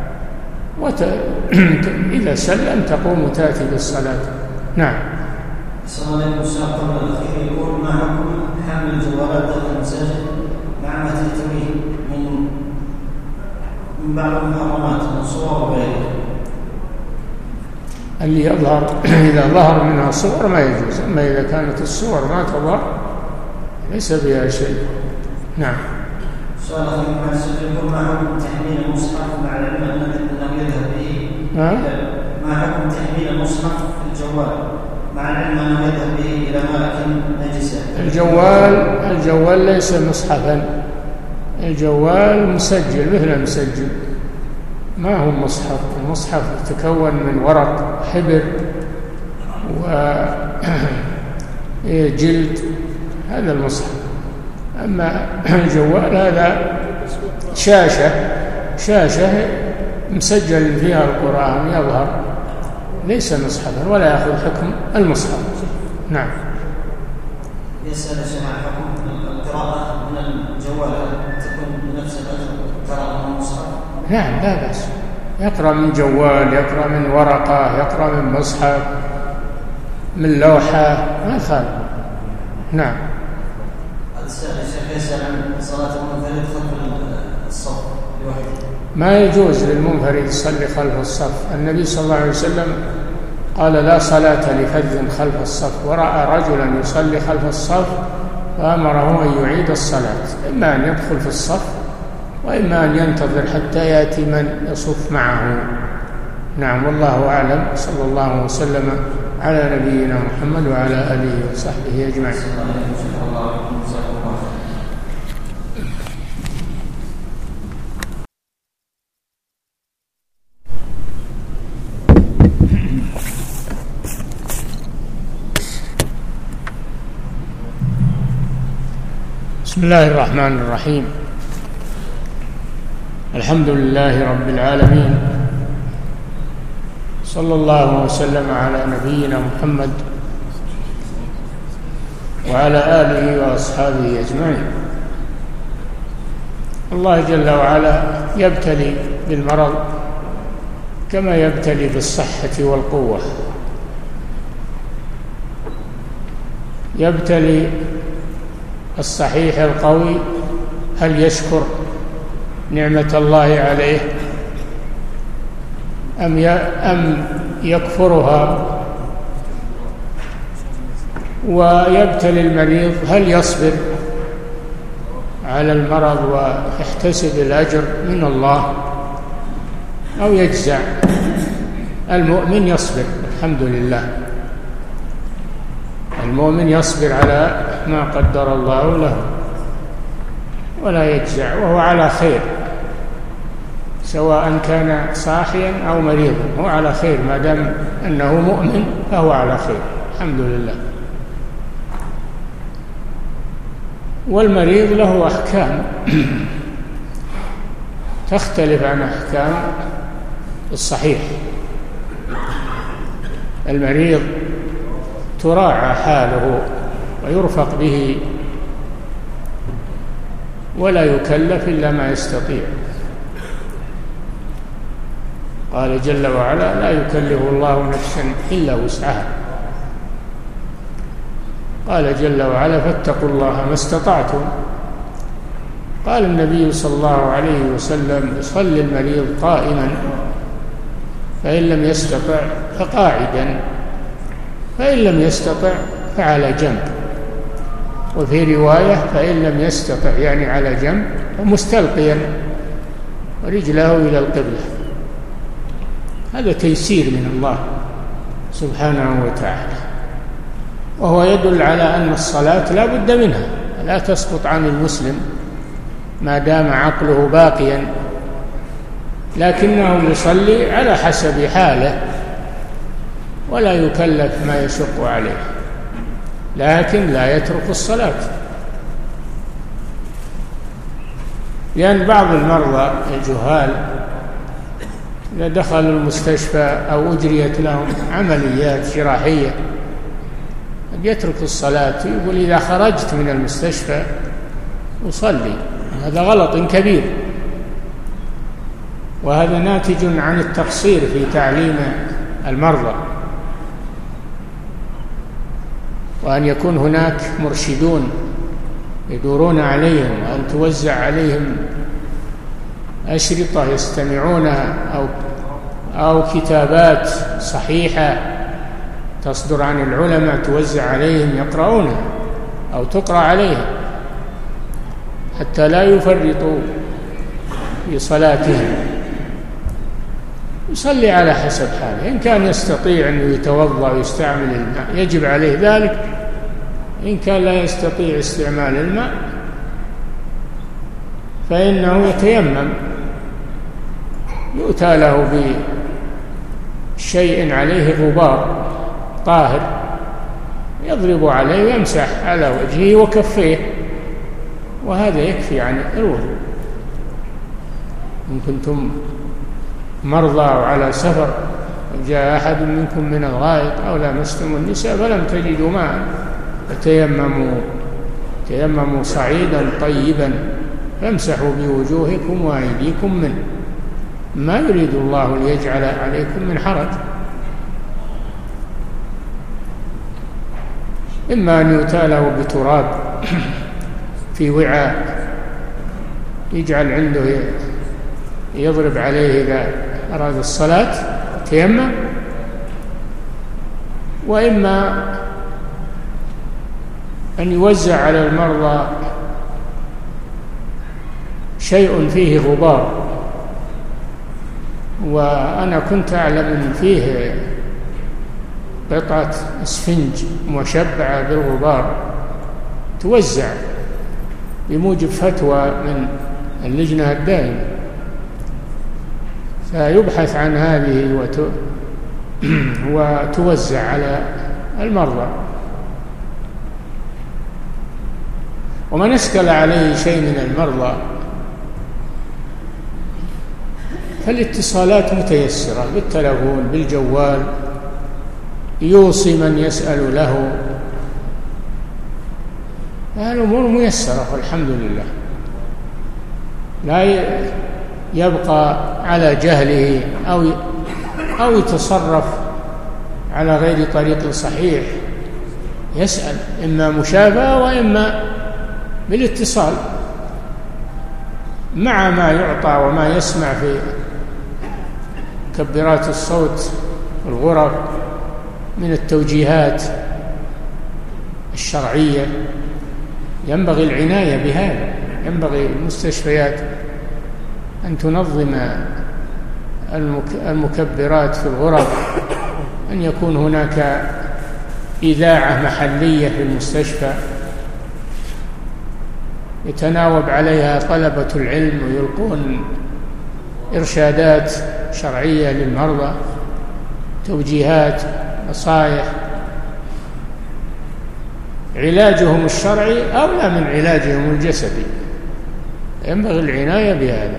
إذا سلم تقوم تأتي بالصلاة. نعم. السلام عليكم. السؤال قبل الأخير يقول: ما حكم حمل الجوالات داخل المساجد مع ما تحتويه من بعض المحرمات من صور وغيرها؟ اللي يظهر إذا ظهر منها صور ما يجوز، أما إذا كانت الصور ما تظهر ليس بها شيء. نعم. سؤال أخير مع السؤال يقول: ما حكم تحميل المصحف مع العلم أنه يذهب به؟ ما حكم تحميل المصحف في الجوال مع العلم أنه يذهب به إلى أماكن نجسة؟ الجوال ليس مصحفا، الجوال مسجل مثل المسجل، ما هو مصحف. المصحف يتكون من ورق حبر وجلد، هذا المصحف. أما الجوال هذا شاشة مسجل فيها القرآن يظهر، ليس مصحفا ولا يأخذ حكم المصحف. نعم. يسأل الشيخ عن حكم القراءة من الجوال تكون بنفس القراءة من المصحف؟ نعم لا بأس، يقرأ من جوال، يقرأ من ورقة، يقرأ من مصحف، من لوحة، ما يخالف. نعم. الشيخ يسأل عن صلاة المنفرد خلف الصف لوحده. ما يجوز للمنفرد يصلي خلف الصف. النبي صلى الله عليه وسلم قال: لا صلاة لفذ خلف الصف، ورأى رجلا يصلي خلف الصف فأمره أن يعيد الصلاة، إما أن يدخل في الصف وإما أن ينتظر حتى يأتي من يصف معه. نعم. والله أعلم. صلى الله وسلم على نبينا محمد وعلى آله وصحبه أجمعين. بسم الله الرحمن الرحيم. الحمد لله رب العالمين، صلى الله وسلم على نبينا محمد وعلى آله وأصحابه أجمعين. الله جل وعلا يبتلي بالمرض كما يبتلي بالصحة والقوة. يبتلي الصحيح القوي هل يشكر نعمة الله عليه أم يكفرها، ويبتلي المريض هل يصبر على المرض ويحتسب الأجر من الله أو يجزع. المؤمن يصبر الحمد لله، المؤمن يصبر على ما قدر الله له ولا يجزع، وهو على خير سواء كان صاحيا أو مريضا، هو على خير ما دام أنه مؤمن فهو على خير الحمد لله. والمريض له أحكام تختلف عن أحكام الصحيح. المريض تراعى حاله ويرفق به ولا يكلف إلا ما يستطيع. قال جل وعلا: لا يكلف الله نفسا إلا وسعها. قال جل وعلا: فاتقوا الله ما استطعتم. قال النبي صلى الله عليه وسلم: يصلي المريض قائما، فإن لم يستطع فقاعدا. فإن لم يستطع فعلى جنب. وفي رواية فإن لم يستطع يعني على جنب ومستلقيا رجله إلى القبلة. هذا تيسير من الله سبحانه وتعالى، وهو يدل على أن الصلاة لا بد منها، لا تسقط عن المسلم ما دام عقله باقيا، لكنه يصلي على حسب حاله ولا يكلف ما يشق عليه، لكن لا يترك الصلاة. لأن بعض المرضى الجهال إذا دخلوا المستشفى أو أجريت لهم عمليات جراحية يترك الصلاة، يقول إذا خرجت من المستشفى أصلي. هذا غلط كبير، وهذا ناتج عن التقصير في تعليم المرضى، وأن يكون هناك مرشدون يدورون عليهم، وأن توزع عليهم أشرطة يستمعونها أو كتابات صحيحة تصدر عن العلماء توزع عليهم يقرؤونها أو تقرأ عليهم حتى لا يفرطوا في صلاتهم. يصلي على حسب حاله، إن كان يستطيع أن يتوضأ ويستعمل الماء يجب عليه ذلك، إن كان لا يستطيع استعمال الماء فإنه يتيمم، يؤتى له بشيء عليه غبار طاهر يضرب عليه ويمسح على وجهه وكفيه، وهذا يكفي عن الوضوء. إن كنتم مرضى أو على سفر وجاء أحد منكم من الغائط أو لامستم النساء فلم تجدوا ماء فتيمموا صعيدا طيبا فامسحوا بوجوهكم وأيديكم منه، ما يريد الله ليجعل عليكم من حرج. إما أن يؤتى له بتراب في وعاء يجعل عنده يضرب عليه إذا أراد الصلاة تيمم، وإما أن يوزع على المرضى شيء فيه غبار. وأنا كنت أعلم أن فيه قطعة اسفنج مشبعة بالغبار توزع بموجب فتوى من اللجنة الدائمة، فيبحث عن هذه وتوزع على المرضى. ومن اشكل عليه شيء من المرضى فالاتصالات متيسرة بالتلفون بالجوال، يوصي من يسأل له، الأمور ميسرة والحمد لله. لا يبقى على جهله أو يتصرف على غير طريق صحيح، يسأل إما مشافهة وإما بالاتصال مع ما يعطى وما يسمع في مكبرات الصوت والغرف من التوجيهات الشرعية. ينبغي العناية بهذا، ينبغي المستشفيات أن تنظم المكبرات في الغرف، أن يكون هناك إذاعة محلية في المستشفى يتناوب عليها طلبة العلم ويلقون إرشادات شرعية للمرضى، توجيهات، نصائح. علاجهم الشرعي أولى من علاجهم الجسدي، ينبغي العناية بهذا.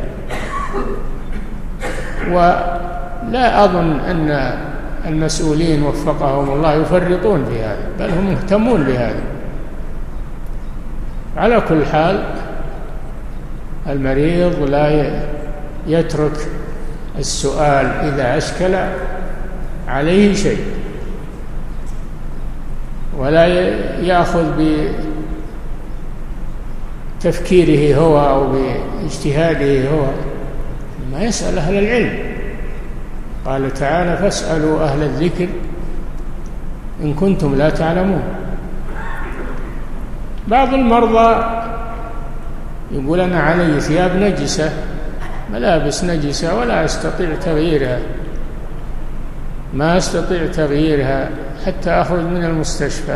ولا أظن أن المسؤولين وفقهم الله يفرطون في هذا، بل هم مهتمون بهذا. على كل حال المريض لا يترك السؤال إذا أشكل عليه شيء، ولا يأخذ بتفكيره هو أو باجتهاده هو، ما يسأل أهل العلم. قال تعالى: فاسألوا أهل الذكر إن كنتم لا تعلمون. بعض المرضى يقول أنا علي ثياب نجسة، ملابس نجسة، ولا أستطيع تغييرها، ما أستطيع تغييرها حتى أخرج من المستشفى.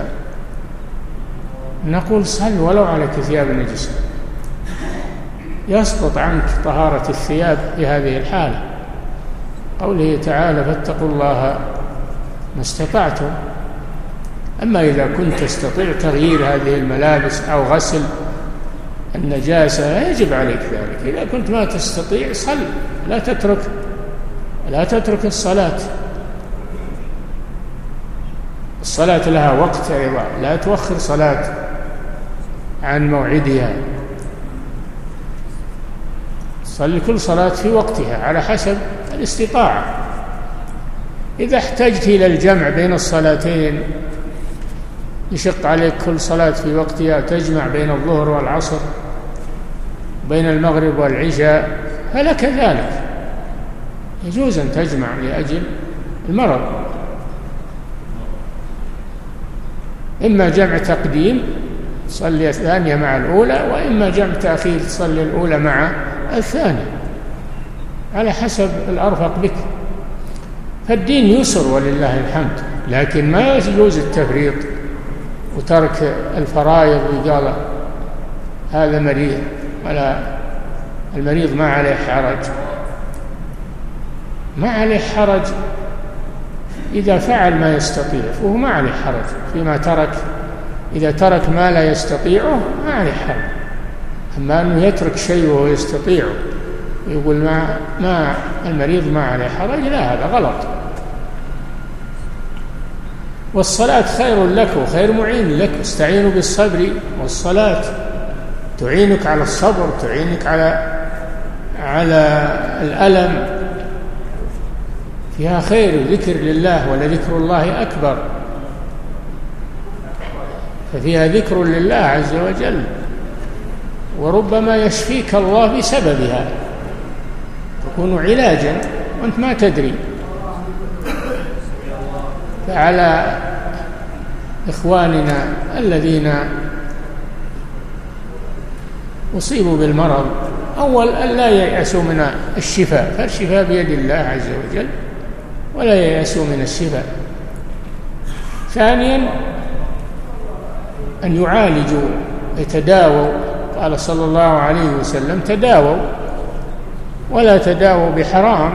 نقول صل ولو عليك ثياب نجسة، يسقط عنك طهارة الثياب في هذه الحالة. قوله تعالى فاتقوا الله ما استطعتم. أما إذا كنت تستطيع تغيير هذه الملابس أو غسل النجاسة يجب عليك ذلك. إذا كنت ما تستطيع صل، لا تترك الصلاة. الصلاة لها وقت أيضا، لا تؤخر صلاة عن موعدها. صل كل صلاة في وقتها على حسب الاستطاعة. إذا احتجت إلى الجمع بين الصلاتين، يشق عليك كل صلاة في وقتها، تجمع بين الظهر والعصر، بين المغرب والعشاء، فلك ذلك، يجوز أن تجمع لأجل المرض. إما جمع تقديم تصلي الثانية مع الأولى، وإما جمع تأخير تصلي الأولى مع الثانية، على حسب الأرفق بك. فالدين يسر ولله الحمد، لكن ما يجوز التفريط وترك الفرائض وقال هذا مريض، ولا المريض ما عليه حرج. ما عليه حرج إذا فعل ما يستطيع، فهو ما عليه حرج فيما ترك. إذا ترك ما لا يستطيعه ما عليه حرج. أما أنه يترك شيء وهو يستطيعه يقول ما المريض ما عليه حرج، لا، هذا غلط. والصلاة خير لك وخير معين لك. استعينوا بالصبر والصلاة، تعينك على الصبر، تعينك على الألم، فيها خير ذكر لله، ولذكر الله أكبر. ففيها ذكر لله عز وجل، وربما يشفيك الله بسببها، تكون علاجا وأنت ما تدري. فعلى إخواننا الذين أصيبوا بالمرض أول أن لا ييأسوا من الشفاء، فالشفاء بيد الله عز وجل، ولا ييأسوا من الشفاء. ثانيا أن يعالجوا، يتداووا. قال صلى الله عليه وسلم تداووا ولا تداووا بحرام.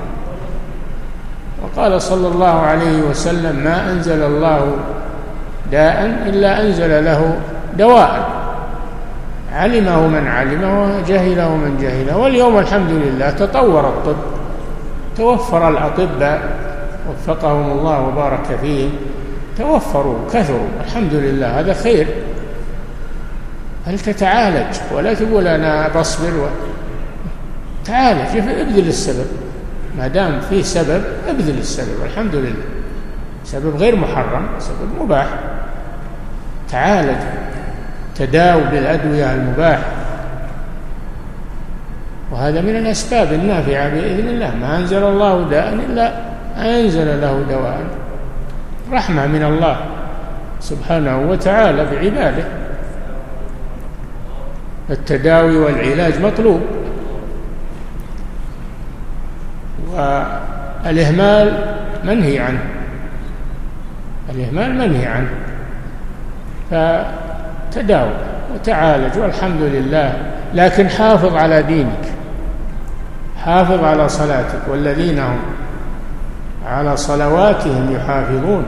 وقال صلى الله عليه وسلم ما أنزل الله داء إلا أنزل له دواء، علمه من علمه وجهله من جهله. واليوم الحمد لله تطور الطب، توفر الأطباء وفقهم الله وبارك فيهم، توفروا كثروا الحمد لله، هذا خير. هل تتعالج ولا تقول أنا بصبر تعالج، ابذل السبب، ما دام فيه سبب ابذل السبب، الحمد لله. سبب غير محرم، سبب مباح، تعالج، تداوى بالأدوية المباح، وهذا من الأسباب النافعة بإذن الله. ما أنزل الله داء إلا أنزل له دواء، رحمة من الله سبحانه وتعالى بعباده. التداوي والعلاج مطلوب، والإهمال منهي عنه، الإهمال منهي عنه. فتداوى وتعالج والحمد لله، لكن حافظ على دينك، حافظ على صلاتك، والذين هم على صلواتهم يحافظون،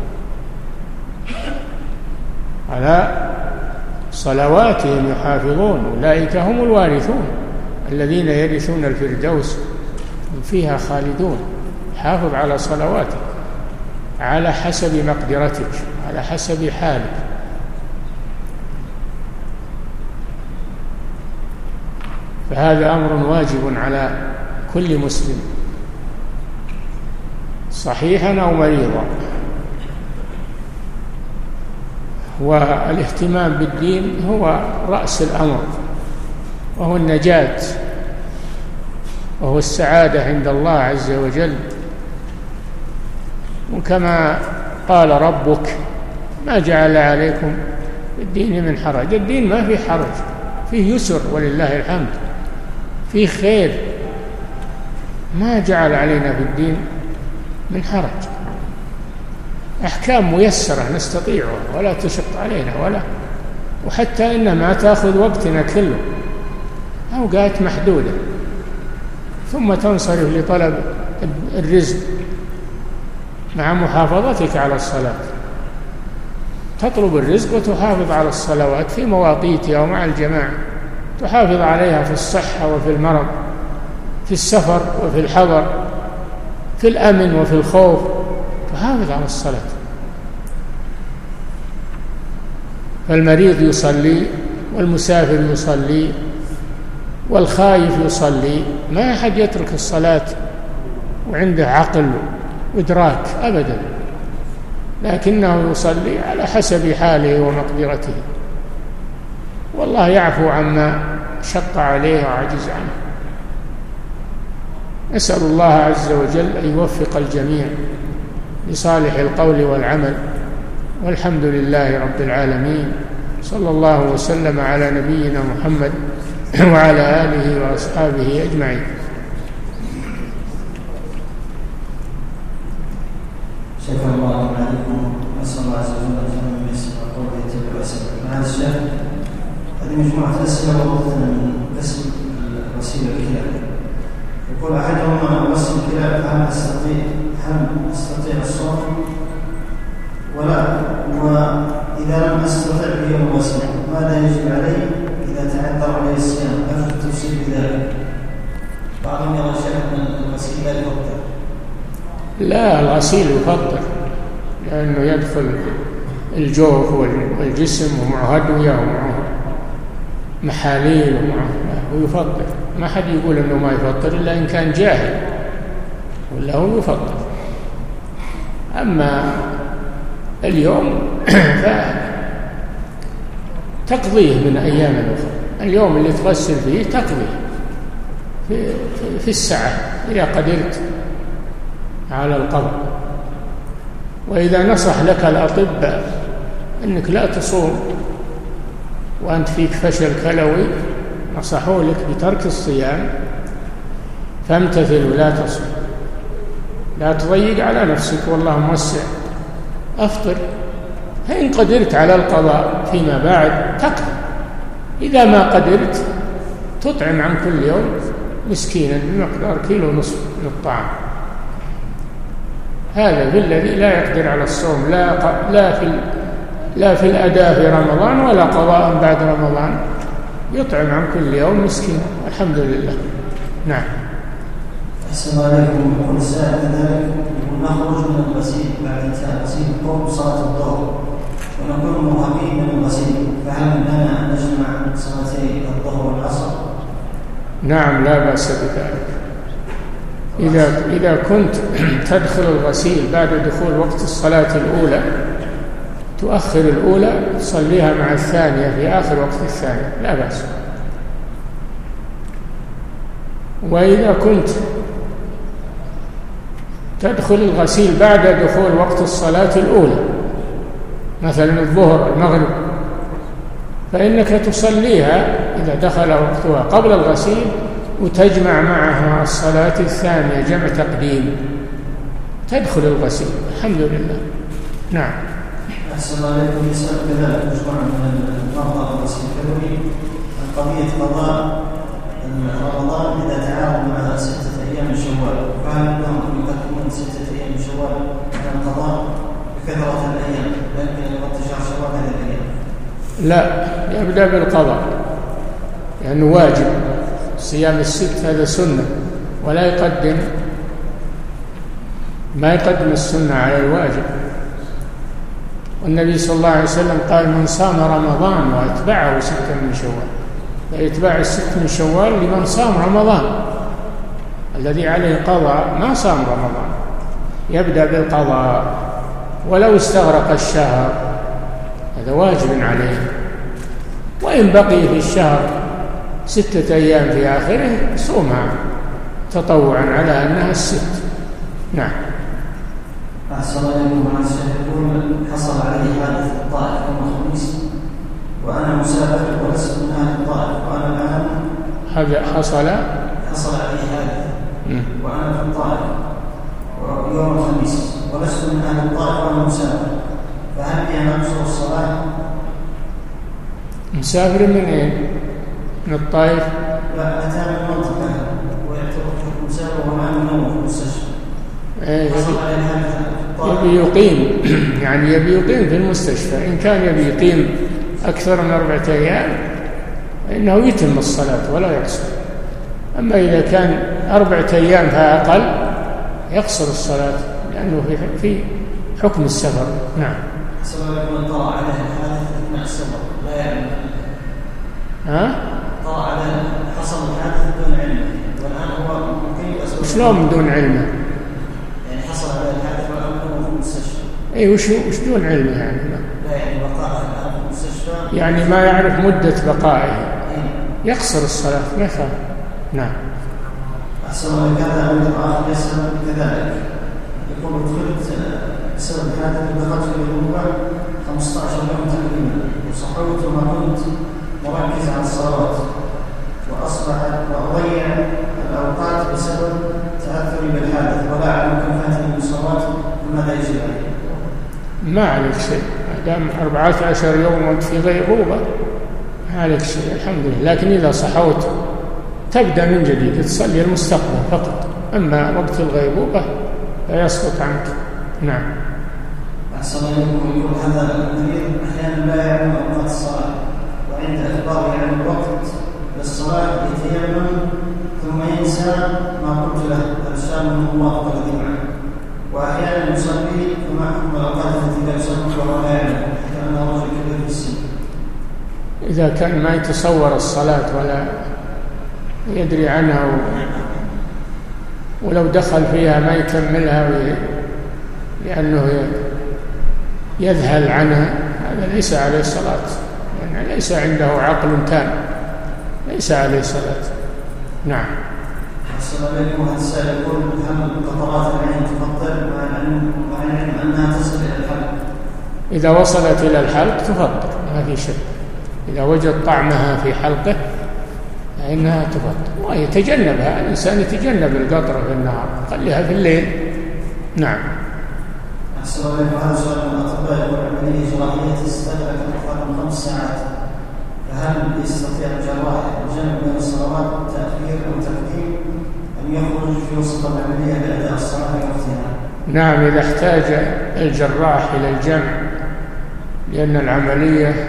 على صلواتهم يحافظون، أولئك هم الوارثون الذين يرثون الفردوس هم فيها خالدون. حافظ على صلواتك على حسب مقدرتك، على حسب حالك. فهذا أمر واجب على كل مسلم صحيحا أو مريضا. والاهتمام بالدين هو رأس الأمر، وهو النجاة، وهو السعادة عند الله عز وجل. وكما قال ربك ما جعل عليكم في الدين من حرج. الدين ما فيه حرج، فيه يسر ولله الحمد، فيه خير، ما جعل علينا في الدين من حرج. أحكام ميسرة نستطيعها ولا تشق علينا وحتى إنها ما تأخذ وقتنا كله، أوقات محدودة، ثم تنصرف لطلب الرزق مع محافظتك على الصلاة. تطلب الرزق وتحافظ على الصلوات في مواقيتها ومع الجماعة، تحافظ عليها في الصحة وفي المرض، في السفر وفي الحضر، في الأمن وفي الخوف، تحافظ على الصلاة. فالمريض يصلي، والمسافر يصلي، والخايف يصلي، ما أحد يترك الصلاة وعنده عقل وإدراك أبدا، لكنه يصلي على حسب حاله ومقدرته، والله يعفو عما شق عليه وعجز عنه. نسأل الله عز وجل أن يوفق الجميع لصالح القول والعمل، والحمد لله رب العالمين. صلى الله وسلم على نبينا محمد وعلى آله وأصحابه أجمعين. شكرا الله عليكم، نسأل الله عز وجل أن ييسر القول ويتبع ويسر. معالي الشيخ، هذه مجموعة أسئلة وردتنا من قسم غسيل الكلاب. يقول أحدهم غسل الكلاب، هل أستطيع الصوم وإذا لم أستطع في يوم الغسل ماذا يجب علي إذا تعذر علي الصيام؟ أفضل التفسير بذلك. بعضهم يرى شيخ أن الغسيل لا يفضل. لا، الغسيل يفضل، لأنه يدخل الجوف والجسم ومعه أدوية ومعه محاليل ويفضل. ما حد يقول أنه ما يفضل إلا إن كان جاهل، ولا هو يفضل. أما اليوم فتقضيه من أيام أخرى. اليوم اللي تغسل فيه تقضيه في الساعة إذا قدرت على القضاء. وإذا نصح لك الأطباء أنك لا تصوم وأنت فيك فشل كلوي، نصحوا لك بترك الصيام، فامتثل ولا تصوم، لا تضيق على نفسك، والله موسع، أفطر. فإن قدرت على القضاء فيما بعد تقضي، إذا ما قدرت تطعم عن كل يوم مسكينا بمقدار 1.5 كيلو من الطعام. هذا بالذي لا يقدر على الصوم، لا في الأداء في رمضان ولا قضاء بعد رمضان، يطعم عن كل يوم مسكين، الحمد لله. نعم. السلام عليكم. يقول السائل كذلك، نخرج من الغسيل بعد انتهاء الغسيل قبل صلاة الظهر ونكون مرهقين من الغسيل، فهل لنا أن نجمع صلاتي الظهر والعصر؟ نعم، لا بأس بذلك. إذا كنت تدخل الغسيل بعد دخول وقت الصلاة الأولى، تؤخر الأولى تصليها مع الثانية في آخر وقت الثانية، لا بأس. وإذا كنت تدخل الغسيل بعد دخول وقت الصلاة الأولى، مثلا الظهر المغرب، فإنك تصليها إذا دخل وقتها قبل الغسيل، وتجمع معها الصلاة الثانية جمع تقديم، تدخل الغسيل، الحمد لله. نعم. أحسن الله عليكم. يسأل كذلك مجموعة من المرضى الغسيل الكلوي عن قضية قضاء رمضان إذا تعارض مع 6 أيام من شوال، فهل لهم يقدمون 6 أيام من شوال على القضاء بكثرة الأيام لكن وقت شهر شوال هذه الأيام؟ لا، يبدأ بالقضاء لأنه واجب. صيام ال6 هذا سنة، ولا يقدم السنة على الواجب. والنبي صلى الله عليه وسلم قال: من صام رمضان واتبعه 6 من شوال، فيتبع 6 من شوال لمن صام رمضان. الذي عليه قضاء ما صام رمضان يبدأ بالقضاء ولو استغرق الشهر، هذا واجب عليه. وإن بقي في الشهر 6 أيام في آخره صومها تطوعا على أنها 6. نعم. أحسن الله إليكم. عن الشيخ يقول حصل علي حادث في الطائف يوم الخميس وأنا مسافر ولست من أهل الطائف، وأنا الآن هذا حصل علي حادث وأنا في الطائف يوم الخميس ولست من أهل الطائف وأنا مسافر، فهل لي أن أقصر الصلاة؟ مسافر من أين؟ من الطائف؟ لا، أتى من المنطقة ويعتبر مسافر ومع منوم في المستشفى. يبي يقيم يعني يبي يقيم في المستشفى. إن كان يبي يقيم أكثر من 4 أيام فإنه يتم الصلاة ولا يقصر. أما إذا كان 4 أيام فأقل يقصر الصلاة لأنه في حكم السفر. نعم. سواء من طرأ عليه الحادث أثناء السفر لا يعلم. طرأ عليه حصل الحادث بدون علمه والآن هو مقيم. شلون بدون علمه؟ يعني حصل عليه الحادث والآن هو في المستشفى. أي وش دون علمه يعني؟ لا يعني بقائه الآن في المستشفى، يعني ما يعرف مدة بقائه يقصر الصلاة ما يخاف. نعم. أحسن الله كذا عند الآخر يسأل كذلك يقول دخلت بسبب الحادث ودخلت في الغربة 15 يوم تقريبا وصحوت وما كنت مركز على الصلوات وأصبحت وأضيع الأوقات بسبب تأثري بالحادث ولا أعلم كم فاتني من الصلوات وماذا يجب علي؟ ما عليك شيء ما دام 14 يوم وأنت في غيبوبة ما عليك شيء الحمد لله. لكن إذا صحوت تبدأ من جديد تصلي المستقبل فقط، أما وقت الغيبوبة فيسقط عنك. نعم. أحسن الله إليكم. يقول هذا المريض أحيانا لا يعلم أوقات الصلاة وعند إخباره عن الوقت للصلاة يتيمم ثم ينسى ما قلت له الإرشاد من الموافقة الذي معه، وأحيانا يصلي وما حكم الأوقات التي لا يصلي وهو لا يعلم كأنه رجل كبير في السن. إذا كان ما يتصور الصلاة ولا يدري عنها ولو دخل فيها ما يكملها لأنه يذهل عنها هذا ليس عليه صلاة، يعني ليس عنده عقل تام، ليس عليه صلاة. نعم. السلام عليكم. هذا السائل يقول هل قطرات العين تفطر مع العلم أنها تصل إلى الحلق؟ إذا وصلت إلى الحلق تفطر ما في شك، إذا وجد طعمها في حلقه فإنها تفطر، ويتجنبها الإنسان يتجنب القطرة في النهار خليها في الليل. نعم. السلام عليكم. هذا سؤال من الأطباء يقول عملية جراحية تستغرق أكثر من 5 ساعات، فهل يستطيع الجراح الجمع بين الصلوات تأخير أو تقديم أم يخرج في وسط العملية بأداء الصلاة في وقتها؟ نعم، إذا احتاج الجراح إلى الجمع لأن العملية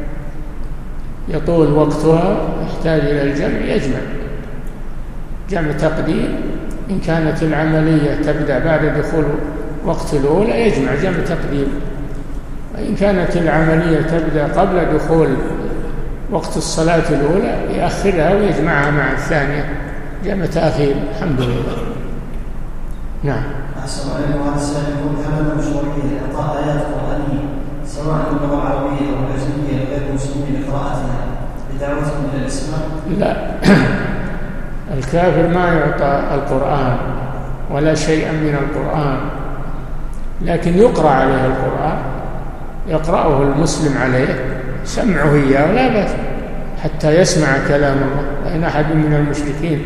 يطول وقتها يحتاج إلى الجمع يجمع جمع تقديم. إن كانت العملية تبدأ بعد دخول وقت الأولى يجمع جمع تقديم، وإن كانت العملية تبدأ قبل دخول وقت الصلاة الأولى يأخرها ويجمعها مع الثانية جمع تأخير. الحمد لله. نعم. أحسن عليكم. هذا السائل يقول هل مشروعية إعطاء آيات قرآنية سواء باللغة العربية أو الأجنبية غير المسلمين لقراءتها بدعوتهم إلى الإسلام؟ لا. الكافر ما يعطى القرآن ولا شيئا من القرآن، لكن يقرأ عليه القرآن، يقرأه المسلم عليه سمعه إياه لا بأس حتى يسمع كلام الله. وإن أحد من المشركين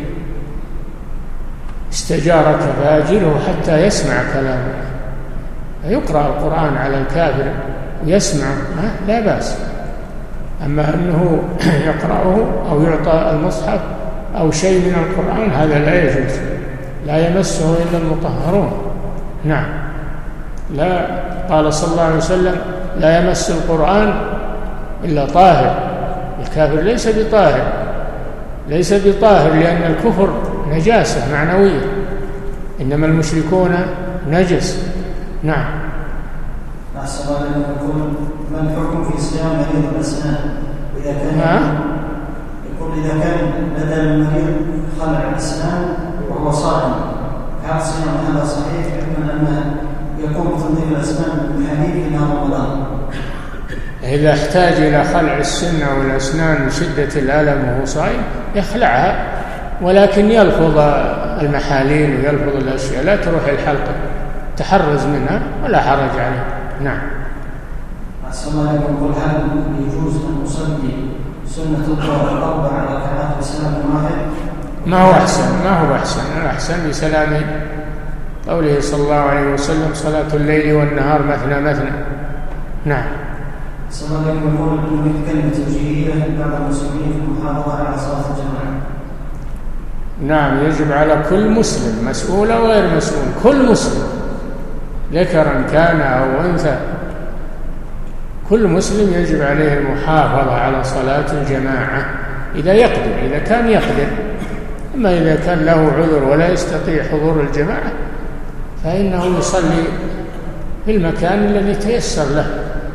استجارك فأجره حتى يسمع كلام الله. فيقرأ القرآن على الكافر ويسمع لا بأس. أما أنه يقرأه أو يعطى المصحف أو شيء من القرآن هذا لا يجوز، لا يمسه إلا المطهرون. نعم. لا، قال صلى الله عليه وسلم لا يمس القرآن إلا طاهر. الكافر ليس بطاهر لأن الكفر نجاسة معنوية، إنما المشركون نجس. نعم. أحسن الله إليكم. يقول ما الحكم في صيام مريض الأسنان إذا كان لدى المريض خلع الأسنان وهو صائم، هل صيام هذا صحيح بحكم أنه يقوم بتنظيف الأسنان بالحليب في نهار رمضان؟ إذا احتاج إلى خلع السن أو الأسنان لشدة الألم وهو صائم يخلعها، ولكن يلفظ المحاليل ويلفظ الأشياء، لا تروح الحلقة، تحرز منها ولا حرج عليه. نعم. أحسن الله إليكم. يقول هل يجوز أن نصلي سنة الظهر 4 ركعات بسلام واحد؟ ما هو أحسن. الأحسن بسلامين. قوله صلى الله عليه وسلم: صلاة الليل والنهار مثنى مثنى. نعم. أحسن الله إليكم. يقول إنه كلمة توجيهية لبعض المسلمين في المحافظة على صلاة الجماعة. نعم، يجب على كل مسلم، مسؤول أو غير مسؤول، كل مسلم ذكرا كان أو أنثى، كل مسلم يجب عليه المحافظة على صلاة الجماعة إذا يقدر، إذا كان يقدر. أما إذا كان له عذر ولا يستطيع حضور الجماعة فإنه يصلي في المكان الذي تيسر له.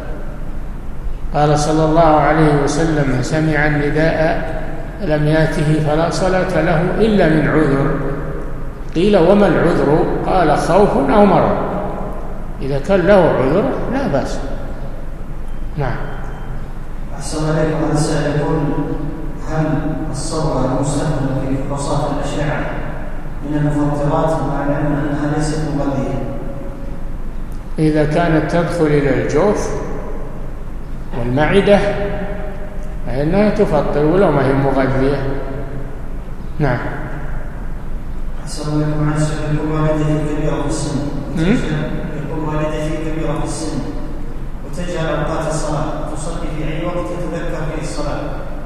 قال صلى الله عليه وسلم: من سمع النداء لم ياته فلا صلاة له إلا من عذر. قيل: وما العذر؟ قال: خوف أو مرض. إذا كان له عذر لا بأس. نعم. أحسن عليكم. هذا السائل يقول: هل الصبغة المستخدمة في وصف الأشعة من المفطرات مع العلم أنها ليست مغذية؟ إذا كانت تدخل إلى الجوف والمعدة فإنها تفطر ولو ما هي مغذية. نعم. أحسن عليكم. مع الشيخ يقول: والدتي كبيرة في السن. يقول: والدتي كبيرة في السن وتجهل أوقات الصلاة، تصلي في أي وقت تتذكر فيه الصلاة،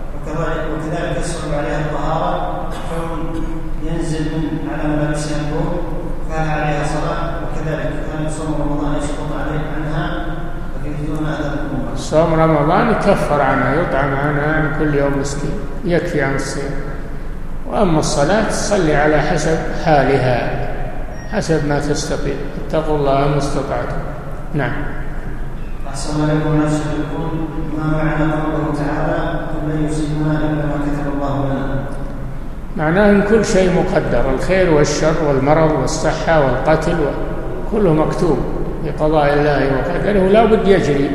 وكذلك يصعب عليها الطهارة كون ينزل من على ملابسها البول، فهل عليها صلاة؟ وكذلك كان صوم رمضان يسقط عليه عنها فكيف دون هذا الأمور؟ صوم رمضان يكفر عنها، يطعم عنها عن كل يوم مسكين، يكفي عن الصيام. وأما الصلاة تصلي على حسب حالها، حسب ما تستطيع. اتقوا الله ما استطعتم. نعم. أحسن عليكم. نفسه يقول: ما معنى قوله تعالى: قل لن يصيبنا إلا ما كتب الله لنا؟ معناه أن كل شيء مقدر، الخير والشر والمرض والصحة والقتل كله مكتوب بقضاء الله وقدره، لا بد يجري.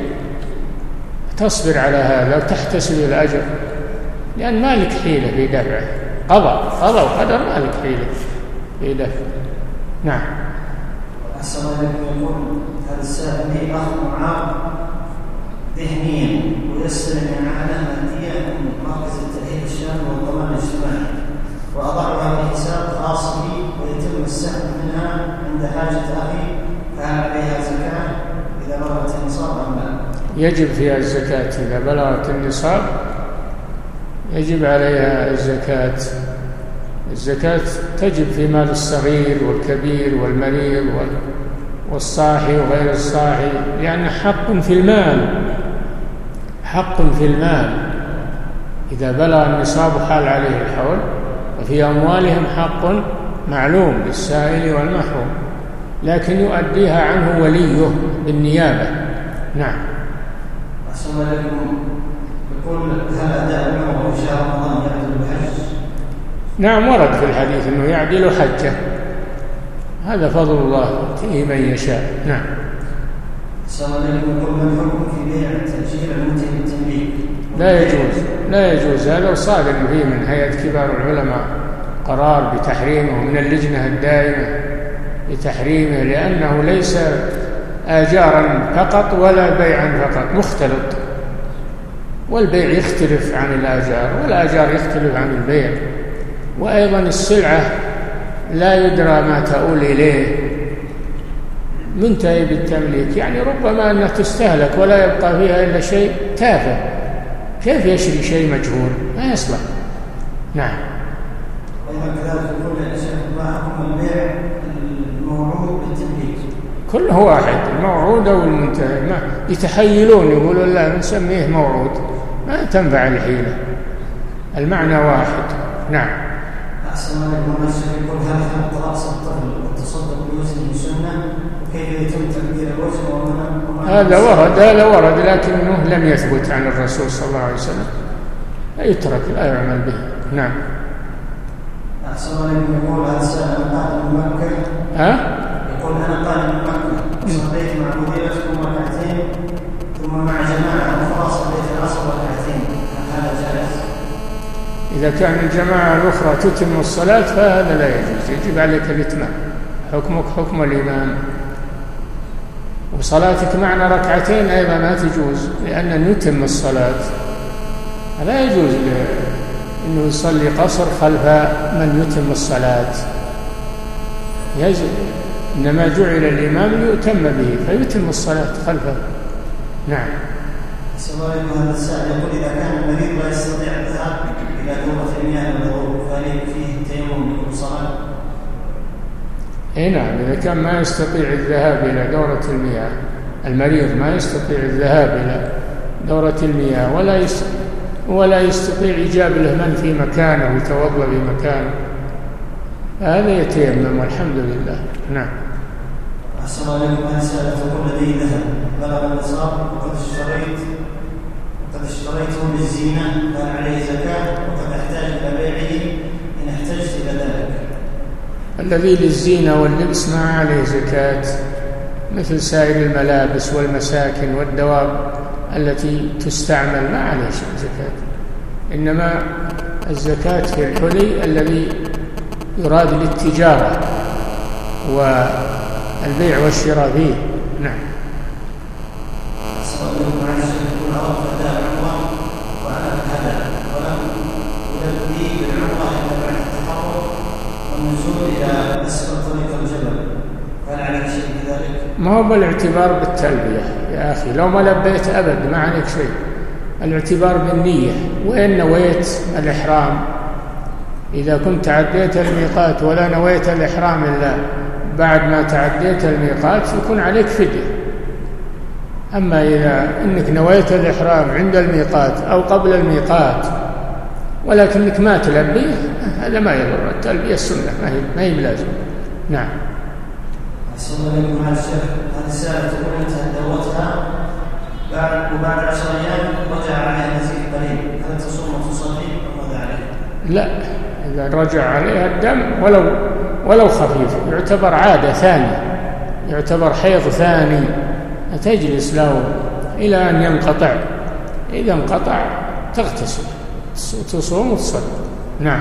تصبر على هذا وتحتسب الأجر، لأن ما لك حيلة في دفعه. قضاء وقدر ما لك حيلة في دفعه. نعم. أحسن عليكم. يقول هذا السائل: لي أخ معاق ذهنيا ويستلم معنا مادية من مركز التأهيل الشامل والضمان الاجتماعي، وأضعها في حساب خاص بي ويتم السحب منها عند حاجة أخي، فهل عليها زكاة إذا بلغت النصاب أم لا؟ يجب فيها الزكاة إذا بلغت النصاب، يجب عليها الزكاة. الزكاة تجب في مال الصغير والكبير والمريض والصاحي وغير الصاحي، لأن حق في المال، حق في المال. إذا بلغ النصاب حال عليه الحول. وفي أموالهم حق معلوم للسائل والمحروم، لكن يؤديها عنه وليه بالنيابة. نعم. أحسن عليكم. يقول: هل أداء العمرة في شهر رمضان يعدل الحج؟ نعم، ورد في الحديث أنه يعدل حجه، هذا فضل الله يؤتيه من يشاء. نعم. أحسن عليكم. يقول: ما الحكم في بيع التأجير المنتهي بالتمليك؟ لا يجوز هذا، وصادر فيه من هيئة كبار العلماء قرار بتحريمه من اللجنة الدائمة بتحريمه، لأنه ليس آجارا فقط ولا بيعا فقط، مختلط، والبيع يختلف عن الآجار والآجار يختلف عن البيع. وأيضا السلعة لا يدرى ما تؤول إليه. منتهي بالتمليك يعني ربما أنها تستهلك ولا يبقى فيها إلا شيء تافه، كيف يشري شيء مجهول؟ ما يصلح. نعم. وإذا كذلك يقول: يا شيخ ما حكم البيع الموعود بالتمليك؟ كله واحد، الموعود أو المنتهي، ما يتحيلون يقولون لا نسميه موعود، ما تنفع الحيلة، المعنى واحد. نعم. أحسن عليكم. الشيخ يقول: هل حق رأس الطفل والتصدق بوزنه سنة؟ وكيف يتم تقدير الوزن؟ هذا ورد لكنه لم يثبت عن الرسول صلى الله عليه وسلم، يترك لا يعمل به. نعم. أحسن عليكم. يقول: هذا السائل: أنا قادم من مكة. يقول: أنا قادم من مكة صليت مع مديرتكم ركعتين ثم مع جماعة أخرى صليت العصر ركعتين، هل هذا جائز؟ إذا كان الجماعة الأخرى تتم الصلاة فهذا لا يجوز، يجب عليك الإتمام، حكمك حكم الإمام. وصلاتك معنا ركعتين أيضا ما تجوز، لأن نتم الصلاة. لا يجوز أنه يصلي قصر خلف من يتم الصلاة، يجب إنما جعل الإمام ليؤتم به فيتم الصلاة خلفه. نعم. سؤال هذا السائل يقول: إذا كان المريض لا يستطيع الذهاب إلى دورة المياه والوضوء فهل فيه التيمم لكل صلاة؟ اي نعم، إذا كان ما يستطيع الذهاب إلى دورة المياه، المريض ما يستطيع الذهاب إلى دورة المياه ولا يستطيع إيجاب له من في مكانه ويتوضأ بمكانه، هذا يتيمم والحمد لله. نعم. أحسن الله إليكم. هذه سائلة تقول: لدي ذهب بلغ النصاب وقد اشتريته للزينة فهل عليه زكاة وقد أحتاج إلى بيعه إن احتجت إلى ذلك؟ الذي للزينة واللبس ما عليه زكاة، مثل سائر الملابس والمساكن والدواب التي تستعمل ما عليه زكاة، إنما الزكاة في الحلي الذي يراد للتجارة والبيع والشراء فيه. نعم. ما هو بالاعتبار بالتلبية يا أخي، لو ما لبيت أبد ما عليك شيء، الاعتبار بالنية. وإن نويت الإحرام، إذا كنت تعديت الميقات ولا نويت الإحرام إلا بعد ما تعديت الميقات يكون عليك فدية. أما إذا إنك نويت الإحرام عند الميقات أو قبل الميقات ولكنك ما تلبي، هذا ما يضر، التلبية السنة ما هي بلازم. نعم. أحسن الله إليكم. هذا الشيخ هذه السائلة تقول: انتهت دورتها وبعد 10 أيام رجع عليها نزيف قليل، هل تصوم وتصلي أم ماذا عليها؟ لا، إذا رجع عليها الدم ولو خفيف يعتبر عادة ثانية، يعتبر حيض ثاني، تجلس له إلى أن ينقطع، إذا انقطع تغتسل وتصوم وتصلي. نعم.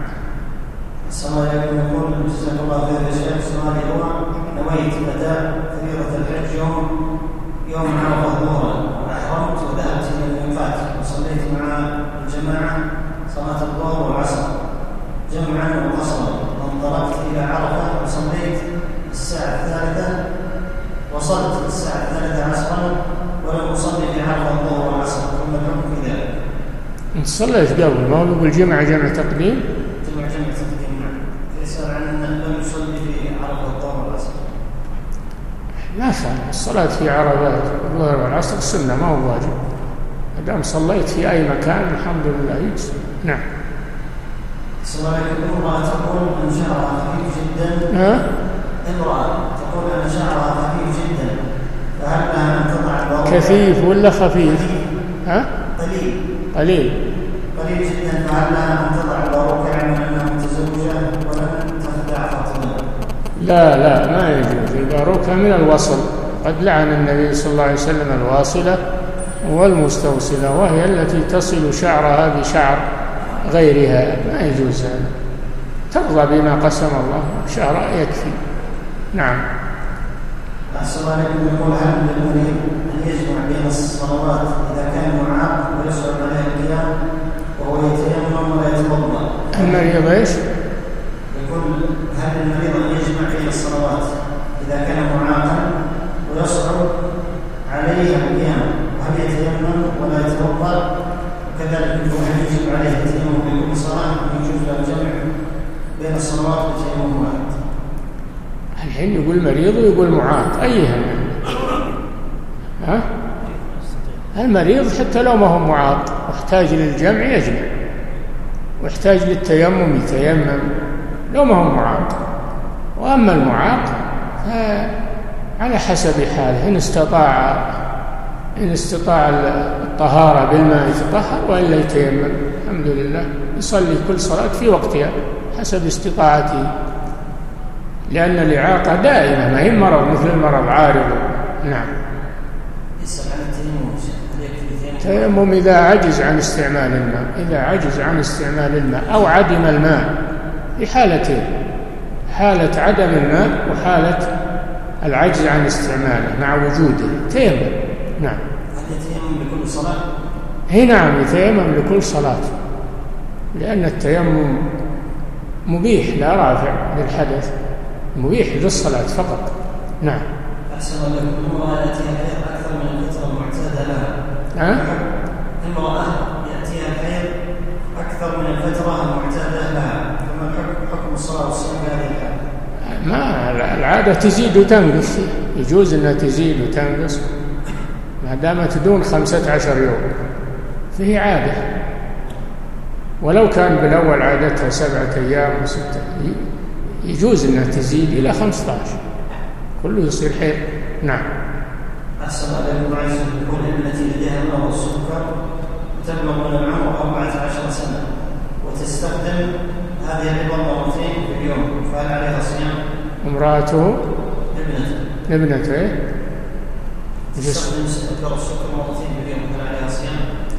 السلام عليكم. يقول: جزاك الله خير يا شيخ، سؤالي هو: نويت أداء فريضة الحج يوم عرفة ظهرا وأحرمت وذهبت إلى الميقات وصليت مع الجماعة صلاة الظهر والعصر جمعا وقصرا، وانطلقت إلى عرفة وصليت الساعة 3، وصلت الساعة 3 عصرا ولم أصلي في عرفة الظهر والعصر، ثم كم في ذلك؟ أنت صليت قبل، ما هو بالجمعة جمع تقديم؟ جمع تقديم. نعم. يسأل عن أن لم يصلي في عرفة الظهر والعصر. ما فعل الصلاة في عرفات الظهر والعصر سنة، ما هو واجب، ما دام صليت في أي مكان الحمد لله يجزي. نعم. السلام عليكم. امرأة تقول أن شعرها خفيف جدا. امرأة تقول أن شعرها خفيف جدا، فهل لها أن تضع الباروكة؟ كثيف ولا خفيف؟ قليل جدا، فهل لها أن تضع الباروكة يعني أنها متزوجة ولم تخدع فاطمة؟ لا ما يجوز. الباروكة من الوصل، قد لعن النبي صلى الله عليه وسلم الواصلة والمستوصلة، وهي التي تصل شعرها بشعر غيرها، ما يجوز هذا. ترضى بما قسم الله، شعر يكفي. نعم. أحسن الله عليكم. يقول: هل للمريض أن يجمع بين الصلوات إذا كان معاق ويصعب عليه القيام وهو يتيمم ولا يتوضأ؟ المريض ايش؟ يقول: هل للمريض أن يجمع بين الصلوات إذا كان معاقا ويصعب عليه القيام وهل يتيمم ولا يتوضأ؟ وكذلك هل يجب عليه التيمم بكل صلاة ويجوز له الجمع بين الصلوات بتيمم واحد؟ الحين يقول مريض ويقول معاق، أيها المريض حتى لو ما هو معاق واحتاج للجمع يجمع، واحتاج للتيمم يتيمم لو ما هو معاق. وأما المعاق فعلى حسب حاله، إن استطاع الطهارة بالماء يتطهر، وإلا يتيمم الحمد لله، يصلي كل صلاة في وقتها حسب استطاعته، لأن الإعاقة دائمة، ما هي مرض مثل المرض عارض. نعم. التيمم إذا عجز عن استعمال الماء، إذا عجز عن استعمال الماء أو عدم الماء، في حالتين: حالة عدم الماء وحالة العجز عن استعماله مع وجوده تيمم. نعم. هل يتيمم لكل صلاة؟ هي نعم، يتيمم لكل صلاة، لأن التيمم مبيح لا رافع للحدث، مبيح للصلاة فقط. نعم. أحسن الله إليكم. المرأة يأتيها الحيض أكثر من الفترة المعتادة لها. المرأة يأتيها الحيض أكثر من الفترة المعتادة لها، فما حكم الصلاة والصيام في هذه الحالة؟ ما العادة تزيد وتنقص، يجوز أنها تزيد وتنقص ما دامت دون 15 يوم، فهي عادة. ولو كان بالأول عادتها 7 أيام و6 يجوز أنها تزيد إلى 15، كله يصير حيض. نعم. أحسن الله إليكم. يكون التي لديها مرض السكر وتبلغ من العمر 14 سنة وتستخدم هذه العظام مرتين في اليوم، فهل عليها صيام؟ امرأته ابنته تستخدم إبر السكر مرتين في اليوم، هل عليها صيام؟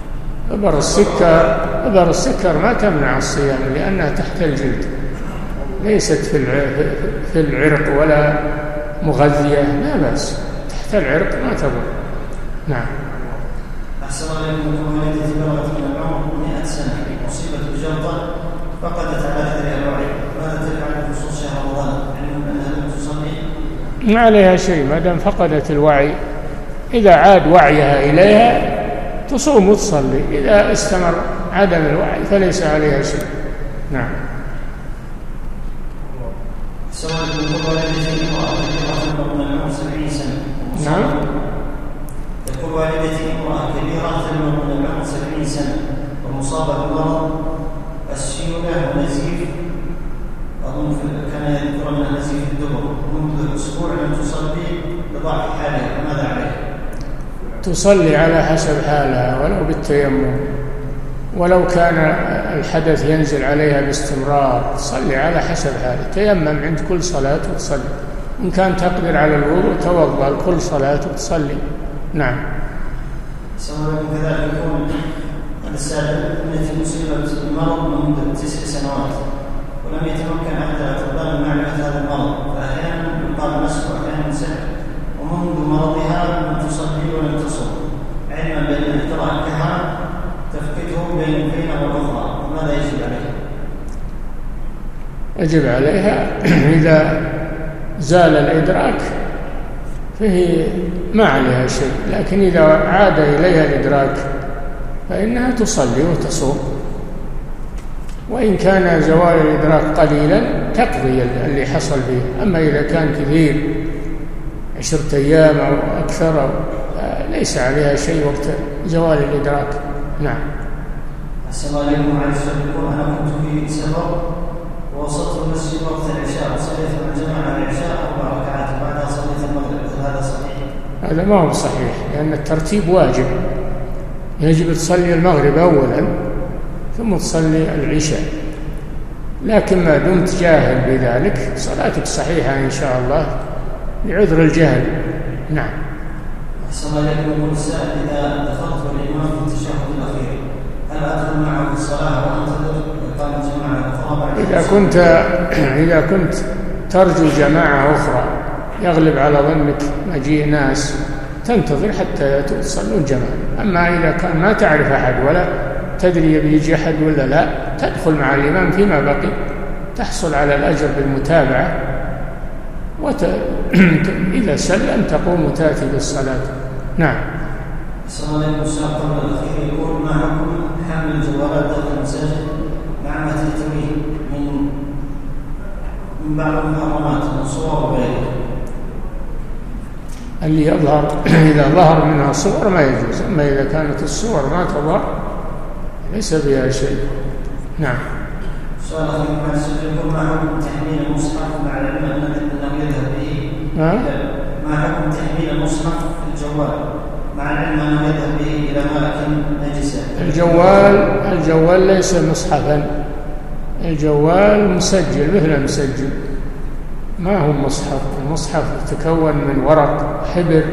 إبر السكر ما تمنع الصيام لأنها تحت الجلد، ليست في العرق ولا مغذية، لا بأس، تحت العرق ما تضر. نعم. أحسن الله إليكم. والدتي بلغت من العمر 100 سنة مصيبة جلطة فقدت على أثرها الوعي، ماذا تفعل في خصوص شهر رمضان؟ علم أنها لم تصلي؟ ما عليها شيء ما دام فقدت الوعي، إذا عاد وعيها إليها تصوم وتصلي، إذا استمر عدم الوعي فليس عليها شيء. نعم. سواء يقول والدتي امرأة كبيرة من العمر 70 سنة. نعم. يقول والدتي امرأة كبيرة من العمر 70 سنة ومصابة بمرض السيولة ونزيف، أظن كان يذكر أنها نزيف الدبر، منذ أسبوع لم تصلي لضعف حالها، ماذا عليها؟ تصلي على حسب حالها ولو بالتيمم، ولو كان الحدث ينزل عليها باستمرار تصلي على حسب حالها، تيمم عند كل صلاة وتصلي، إن كان تقدر على الوضوء توضأ لكل صلاة وتصلي. نعم. سواء كذلك يكون السابق التي مصيبة المرض منذ 9 سنوات ولم يتمكن أحد الأطباء من معرفة هذا المرض، فأحيانا يقال مسح وأحيانا سحر، ومنذ مرضها لم تصلي ولم تصوم، علما بأن اختراع الكهنة تفقده بين الفينة والأخرى، وماذا يجب عليها؟ يجب عليها إذا زال الإدراك فهي ما عليها شيء، لكن إذا عاد إليها الإدراك فإنها تصلي وتصوم، وإن كان زوال الإدراك قليلا تقضي اللي حصل به. أما إذا كان كثير 10 أيام أو أكثر ليس عليها شيء وقت زوال الإدراك. نعم. السلام عليكم. على السلام. أنا كنت في سفر ووصلت المسجد وقت العشاء وصليت مع الجماعة العشاء 4 ركعات وبعدها صليت المغرب، هذا صحيح؟ هذا ما هو صحيح، لأن الترتيب واجب، يجب تصلي المغرب أولا ثم تصلي العشاء، لكن ما دمت جاهل بذلك صلاتك صحيحة إن شاء الله لعذر الجهل. نعم. السلام عليكم. يقول السائل: إذا دخلت والإمام في التشهد الأخير هل أدخل معه في الصلاة وأنتظر إقامة جماعة أخرى؟ إذا كنت ترجو جماعة أخرى يغلب على ظنك مجيء ناس تنتظر حتى تصلون جماعة. أما إذا كان ما تعرف أحد ولا تدري بيجي أحد ولا لا، تدخل مع الإمام فيما بقي، تحصل على الأجر بالمتابعة، إذا سلم تقوم وتأتي بالصلاة. نعم. السلام عليكم. السؤال قبل الأخير يقول: ما حكم حمل الجوالات داخل المساجد مع ما تحتويه من بعض المحرمات من صور وغيرها؟ اللي يظهر إذا ظهر منها صور ما يجوز، أما إذا كانت الصور ما تظهر ليس بها شيء. نعم. سؤال أخير مع السؤال يقول: ما حكم تحميل المصحف مع العلم أنه يذهب به؟ ما حكم تحميل المصحف في الجوال مع العلم أنه يذهب به إلى أماكن نجسة؟ الجوال ليس مصحفا، الجوال مسجل مثل المسجل، ما هو مصحف. المصحف يتكون من ورق حبر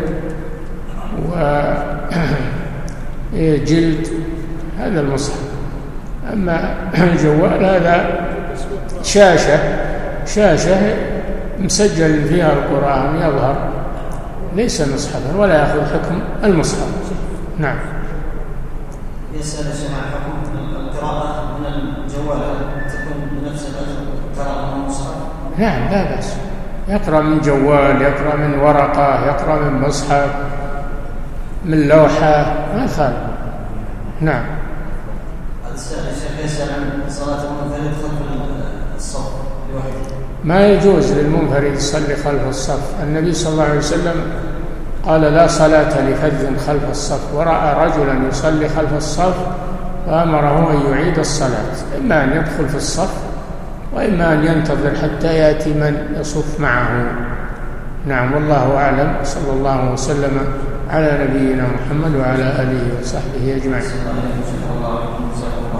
وجلد، هذا المصحف. أما الجوال هذا شاشة مسجل فيها القرآن يظهر ليس مصحفا ولا يأخذ حكم المصحف. نعم. يسأل الشيخ عن حكم القراءة من الجوال تكون بنفس القراءة من المصحف؟ نعم لا بأس، يقرأ من جوال، يقرأ من ورقة، يقرأ من مصحف، من لوحة، ما يخالف. نعم. الشيخ يسأل عن صلاة المنفرد خلف الصف لوحده. ما يجوز للمنفرد يصلي خلف الصف. النبي صلى الله عليه وسلم قال لا صلاة لفذ خلف الصف، ورأى رجلا يصلي خلف الصف فأمره أن يعيد الصلاة، إما أن يدخل في الصف وإما أن ينتظر حتى يأتي من يصف معه. نعم والله أعلم. صلى الله وسلم على نبينا محمد وعلى آله وصحبه أجمعين.